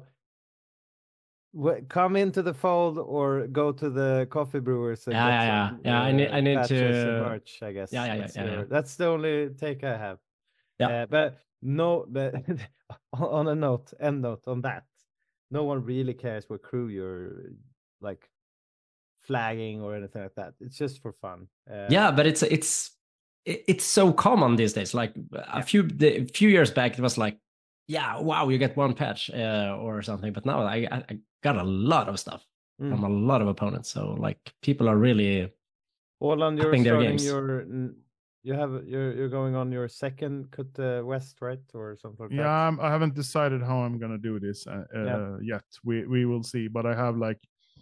w- come into the fold or go to the coffee brewers and Yeah, get yeah, some, yeah. Yeah, I need- I need patches and to- merch, I guess. Yeah, yeah, yeah, that's, yeah, your- yeah. that's the only take I have. Yeah. Uh, but no, but on a note, end note on that, no one really cares what crew you're like flagging or anything like that. It's just for fun. Uh, Yeah, but it's it's it- it's so common these days. Like a few the, a few years back, it was like, yeah, wow, you get one patch uh, or something. But now I, I I got a lot of stuff Mm. from a lot of opponents. So like people are really Orland, you're upping their starting games. your. n- You have you're you're going on your second cut uh, west, right, or something like yeah, that. I'm, I haven't decided how I'm gonna do this uh, uh, Yeah. yet. We we will see, but I have like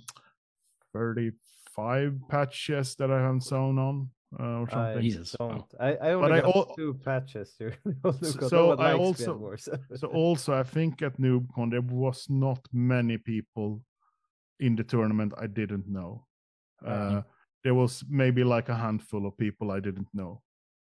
thirty-five patches that I haven't sewn on uh, or I something. Jesus, wow. don't. I, I only I got al- two patches. Dude. Look, So- no one so I likes also- Glen Wars. So also, I think at NoobCon there was not many people in the tournament I didn't know. Uh, there was maybe like a handful of people I didn't know.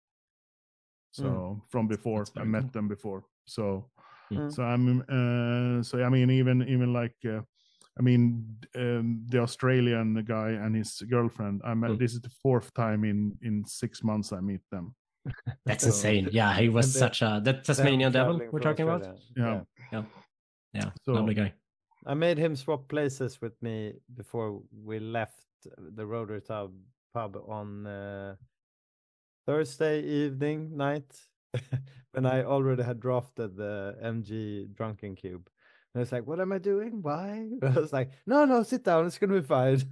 So from before, That's I very met cool. them before. So Mm. so I'm uh, so I mean even even like uh, I mean um, the Australian guy and his girlfriend. I met. Mm. This is the fourth time in in six months I meet them. That's So- insane. Yeah, he was And the- such a that Tasmanian devil traveling we're from talking about. Australia. Yeah. Yeah, So- lovely guy. I made him swap places with me before we left the Rotary Tub pub on uh, Thursday evening night. when I already had drafted the M G Drunken Cube. And it's like, what am I doing? Why? I was like, no, no, sit down. It's gonna be fine.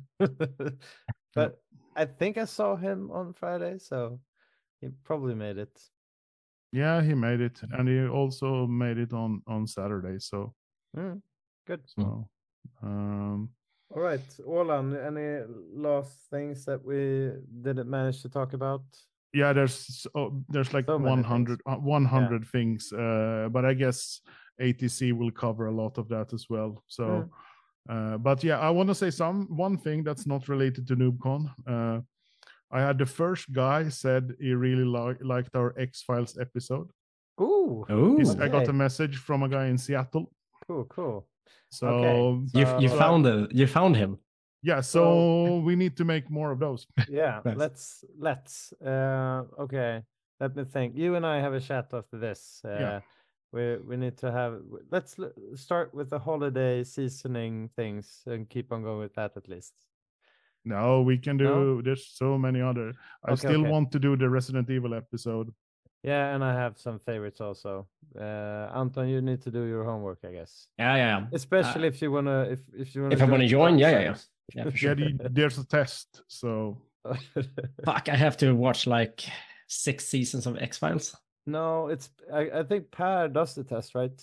But I think I saw him on Friday, so he probably made it. Yeah, he made it, and he also made it on on Saturday. So mm, good. So, um, all right, Olan, any last things that we didn't manage to talk about? Yeah, there's oh, there's like so one hundred, uh, one hundred yeah. things, uh, but I guess A T C will cover a lot of that as well. So, mm. uh, but yeah, I want to say some one thing that's not related to NoobCon. Uh, I had the first guy said he really li- liked our X-Files episode. Ooh, Ooh. Okay. I got a message from a guy in Seattle. Cool, cool. So, okay. you so you found the you found him. Yeah, so, so we need to make more of those. Yeah, nice. let's let's. Uh, okay, let me think. You and I have a chat after this. Uh, yeah. We we need to have. Let's start with the holiday seasoning things and keep on going with that at least. No, we can do. No? There's so many other. I okay, still okay. want to do the Resident Evil episode. Yeah, and I have some favorites also. Uh, Anton, you need to do your homework, I guess. Yeah, yeah, yeah. Especially uh, if you wanna, if if you wanna. If I wanna join, yeah, yeah, yeah. Yeah, sure. yeah, there's a test, so. Fuck! I have to watch like six seasons of X-Files. No, it's. I, I think Per does the test, right?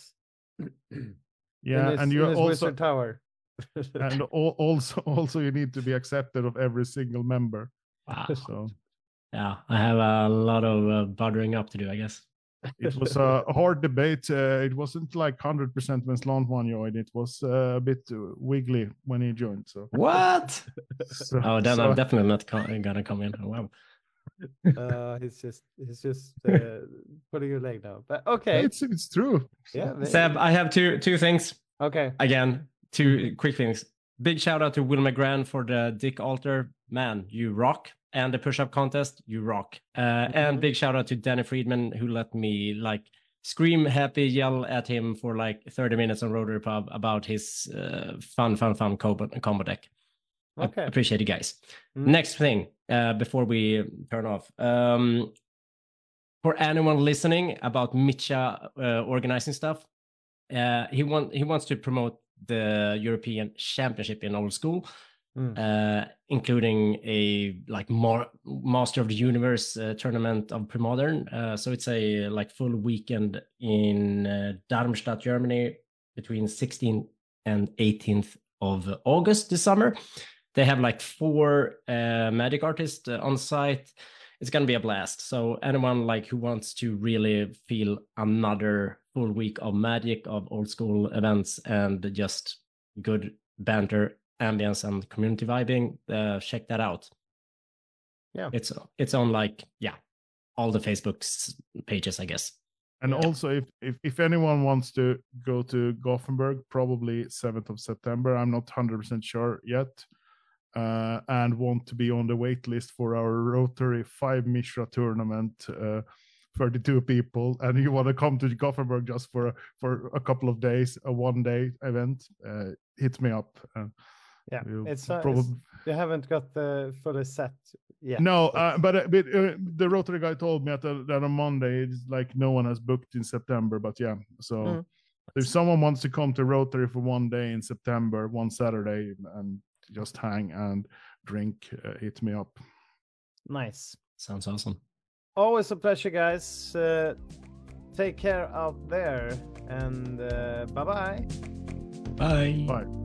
Yeah, his, and you're also Wizard Tower. And also, also, you need to be accepted of every single member. Wow. So. Yeah, I have a lot of uh, buttering up to do, I guess. It was a hard debate. Uh, it wasn't like one hundred percent when Slantman joined. It was uh, a bit wiggly when he joined. So what? so, oh, then so... I'm definitely not co- gonna come in. Oh, wow. uh, he's just he's just uh, putting your leg down. But okay, it's it's true. Yeah, maybe. Seb, I have two two things. Okay. Again, two quick things. Big shout out to Will McGran for the Dick Alter. Man, you rock. And the push-up contest, you rock. Uh, mm-hmm. And big shout out to Danny Friedman, who let me like scream happy, yell at him for like thirty minutes on Rotary Pub about his uh, fun, fun, fun combo, combo deck. Okay. I appreciate it, guys. Mm-hmm. Next thing, uh, before we turn off. Um, for anyone listening about Mitcha uh, organizing stuff, uh, he, want, he wants to promote the European Championship in Old School. Mm. Uh, including a like more Master of the Universe uh, tournament of Premodern. Uh, so it's a like full weekend in uh, Darmstadt, Germany, between sixteenth and eighteenth of August this summer. They have like four uh, Magic artists uh, on site. It's gonna be a blast. So anyone like who wants to really feel another full week of Magic, of old school events, and just good banter, ambience and community vibing, uh, check that out. Yeah, it's it's on like yeah all the Facebook's pages, I guess. And yeah. also if, if if anyone wants to go to Gothenburg, probably seventh of September, I'm not one hundred percent sure yet, uh, and want to be on the wait list for our Rotary five Mishra tournament, uh, thirty-two people, and you want to come to Gothenburg just for for a couple of days, a one day event, uh, hit me up. Uh, Yeah, it's, uh, probably... it's you haven't got the fully set yet. No, uh, but, uh, but uh, the Rotary guy told me that, that on Monday it's like no one has booked in September. But yeah, so mm. if someone wants to come to Rotary for one day in September, one Saturday, and just hang and drink, uh, hit me up. Nice, sounds awesome. Always a pleasure, guys. Uh, take care out there, and uh, bye-bye. Bye. Bye.